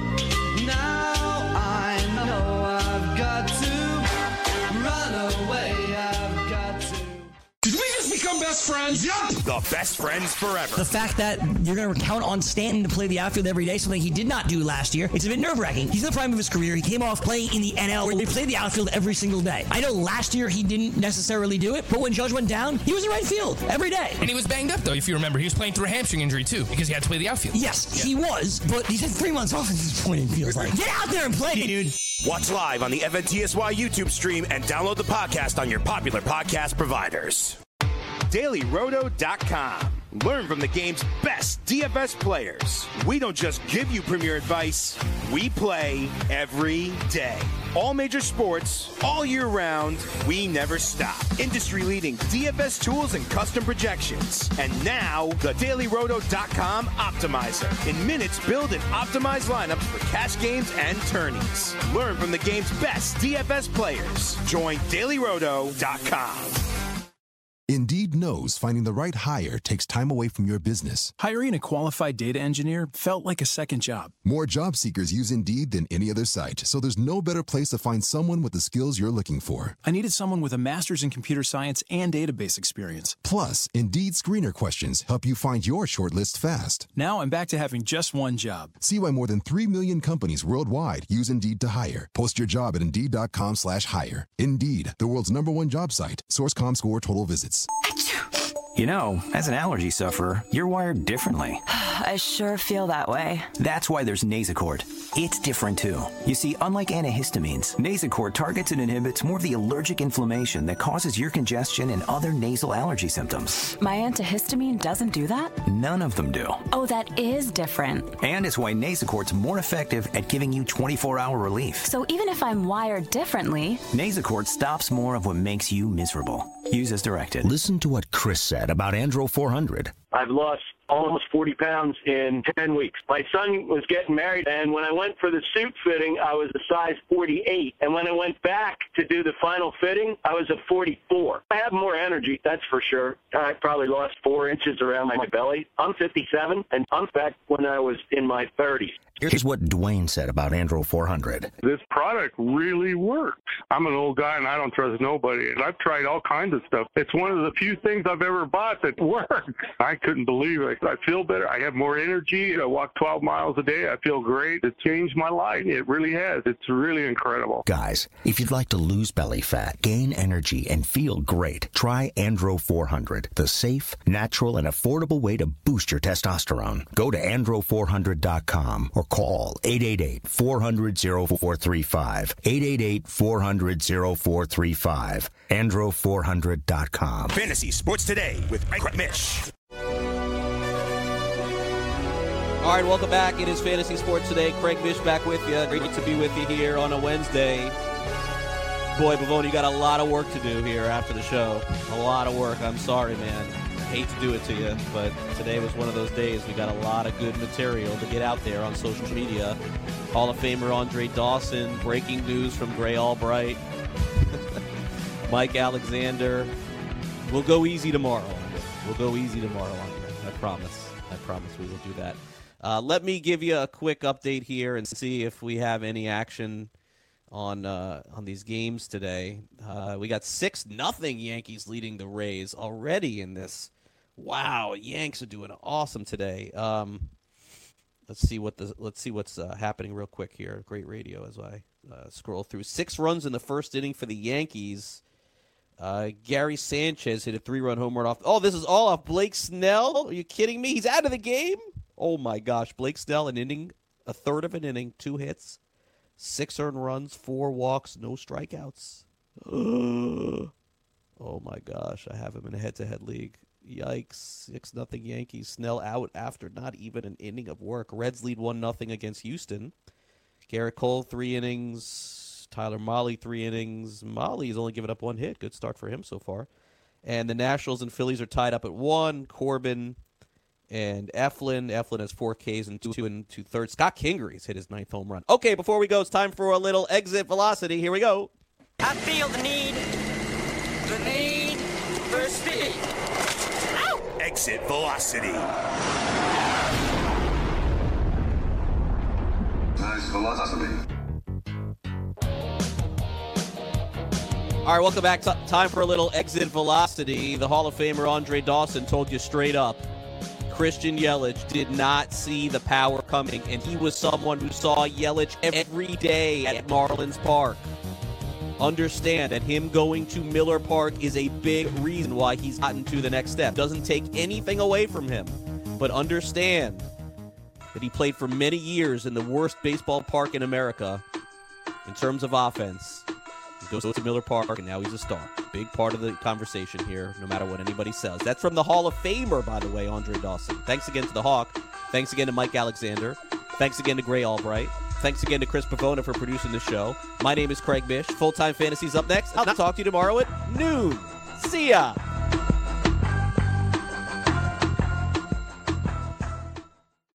Now I know I've got to run away. I've got to. Did we just become best friends? Yup! The best friends forever. The fact that you're going to count on Stanton to play the outfield every day, something he did not do last year, it's a bit nerve-wracking. He's in the prime of his career. He came off playing in the N L where he played the outfield every single day. I know last year he didn't necessarily do it, but when Judge went down, he was in right field every day. And he was banged up, though, if you remember. He was playing through a hamstring injury, too, because he had to play the outfield. Yes, yeah. He was, but he's had three months off at this point, it feels like. Get out there and play, dude. Watch live on the F N T S Y YouTube stream and download the podcast on your popular podcast providers. Daily Roto dot com. Learn from the game's best D F S players. We don't just give you premier advice, we play every day. All major sports, all year round, we never stop. Industry-leading D F S tools and custom projections. And now, the Daily Roto dot com Optimizer. In minutes, build and optimize lineups for cash games and tourneys. Learn from the game's best D F S players. Join Daily Roto dot com. Indeed knows finding the right hire takes time away from your business. Hiring a qualified data engineer felt like a second job. More job seekers use Indeed than any other site, so there's no better place to find someone with the skills you're looking for. I needed someone with a master's in computer science and database experience. Plus, Indeed screener questions help you find your shortlist fast. Now I'm back to having just one job. See why more than three million companies worldwide use Indeed to hire. Post your job at Indeed.com slash hire. Indeed, the world's number one job site. Source dot com score total visits. You know, as an allergy sufferer, you're wired differently. I sure feel that way. That's why there's Nasacort. It's different, too. You see, unlike antihistamines, Nasacort targets and inhibits more of the allergic inflammation that causes ear congestion and other nasal allergy symptoms. My antihistamine doesn't do that? None of them do. Oh, that is different. And it's why Nasacort's more effective at giving you twenty-four hour relief. So even if I'm wired differently, Nasacort stops more of what makes you miserable. Use as directed. Listen to what Chris said about Andro four hundred. I've lost almost forty pounds in ten weeks. My son was getting married, and when I went for the suit fitting, I was a size forty-eight. And when I went back to do the final fitting, I was a forty-four. I have more energy, that's for sure. I probably lost four inches around my belly. I'm fifty-seven, and I'm back when I was in my thirties. Here's what Dwayne said about Andro four hundred. This product really works. I'm an old guy and I don't trust nobody. And I've tried all kinds of stuff. It's one of the few things I've ever bought that works. I couldn't believe it. I feel better. I have more energy. I walk twelve miles a day. I feel great. It changed my life. It really has. It's really incredible. Guys, if you'd like to lose belly fat, gain energy, and feel great, try Andro four hundred, the safe, natural, and affordable way to boost your testosterone. Go to andro four hundred dot com or call eight eight eight, four hundred, oh four three five. eight eight eight, four hundred, oh four three five. andro four hundred dot com. Fantasy Sports Today with Craig Mish. All right, welcome back. It is Fantasy Sports Today. Craig Mish back with you. Great to be with you here on a Wednesday. Boy, Bavone, you got a lot of work to do here after the show. A lot of work. I'm sorry, man. I hate to do it to you, but today was one of those days. We got a lot of good material to get out there on social media. Hall of Famer Andre Dawson, breaking news from Gray Albright, Mike Alexander. We'll go easy tomorrow. We'll go easy tomorrow on you. I promise. I promise we will do that. Uh, let me give you a quick update here and see if we have any action on uh, on these games today. Uh, we got six nothing Yankees leading the Rays already in this. Wow, Yanks are doing awesome today. Um, let's see what the let's see what's uh, happening real quick here. Great radio as I uh, scroll through. Six runs in the first inning for the Yankees. Uh, Gary Sanchez hit a three-run home run off. Oh, this is all off Blake Snell. Are you kidding me? He's out of the game? Oh, my gosh. Blake Snell, an inning, a third of an inning, two hits, six earned runs, four walks, no strikeouts. Oh, my gosh. I have him in a head-to-head league. Yikes. six nothing Yankees. Snell out after not even an inning of work. Reds lead one nothing against Houston. Garrett Cole, three innings. Tyler Mahle, three innings. Mahle has only given up one hit. Good start for him so far. And the Nationals and Phillies are tied up at one. Corbin and Eflin. Eflin has four Ks and two and two-thirds. Scott Kingery's hit his ninth home run. Okay, before we go, it's time for a little exit velocity. Here we go. I feel the need, the need for speed. Ow! Exit velocity. Nice velocity. All right, welcome back. T- time for a little exit velocity. The Hall of Famer Andre Dawson told you straight up, Christian Yelich did not see the power coming, and he was someone who saw Yelich every day at Marlins Park. Understand that him going to Miller Park is a big reason why he's gotten to the next step. Doesn't take anything away from him, but understand that he played for many years in the worst baseball park in America in terms of offense. He goes to Miller Park, and now he's a star. Big part of the conversation here, no matter what anybody says. That's from the Hall of Famer, by the way, Andre Dawson. Thanks again to the Hawk. Thanks again to Mike Alexander. Thanks again to Gray Albright. Thanks again to Chris Pavona for producing the show. My name is Craig Mish. Full-Time Fantasy's up next. I'll talk to you tomorrow at noon. See ya!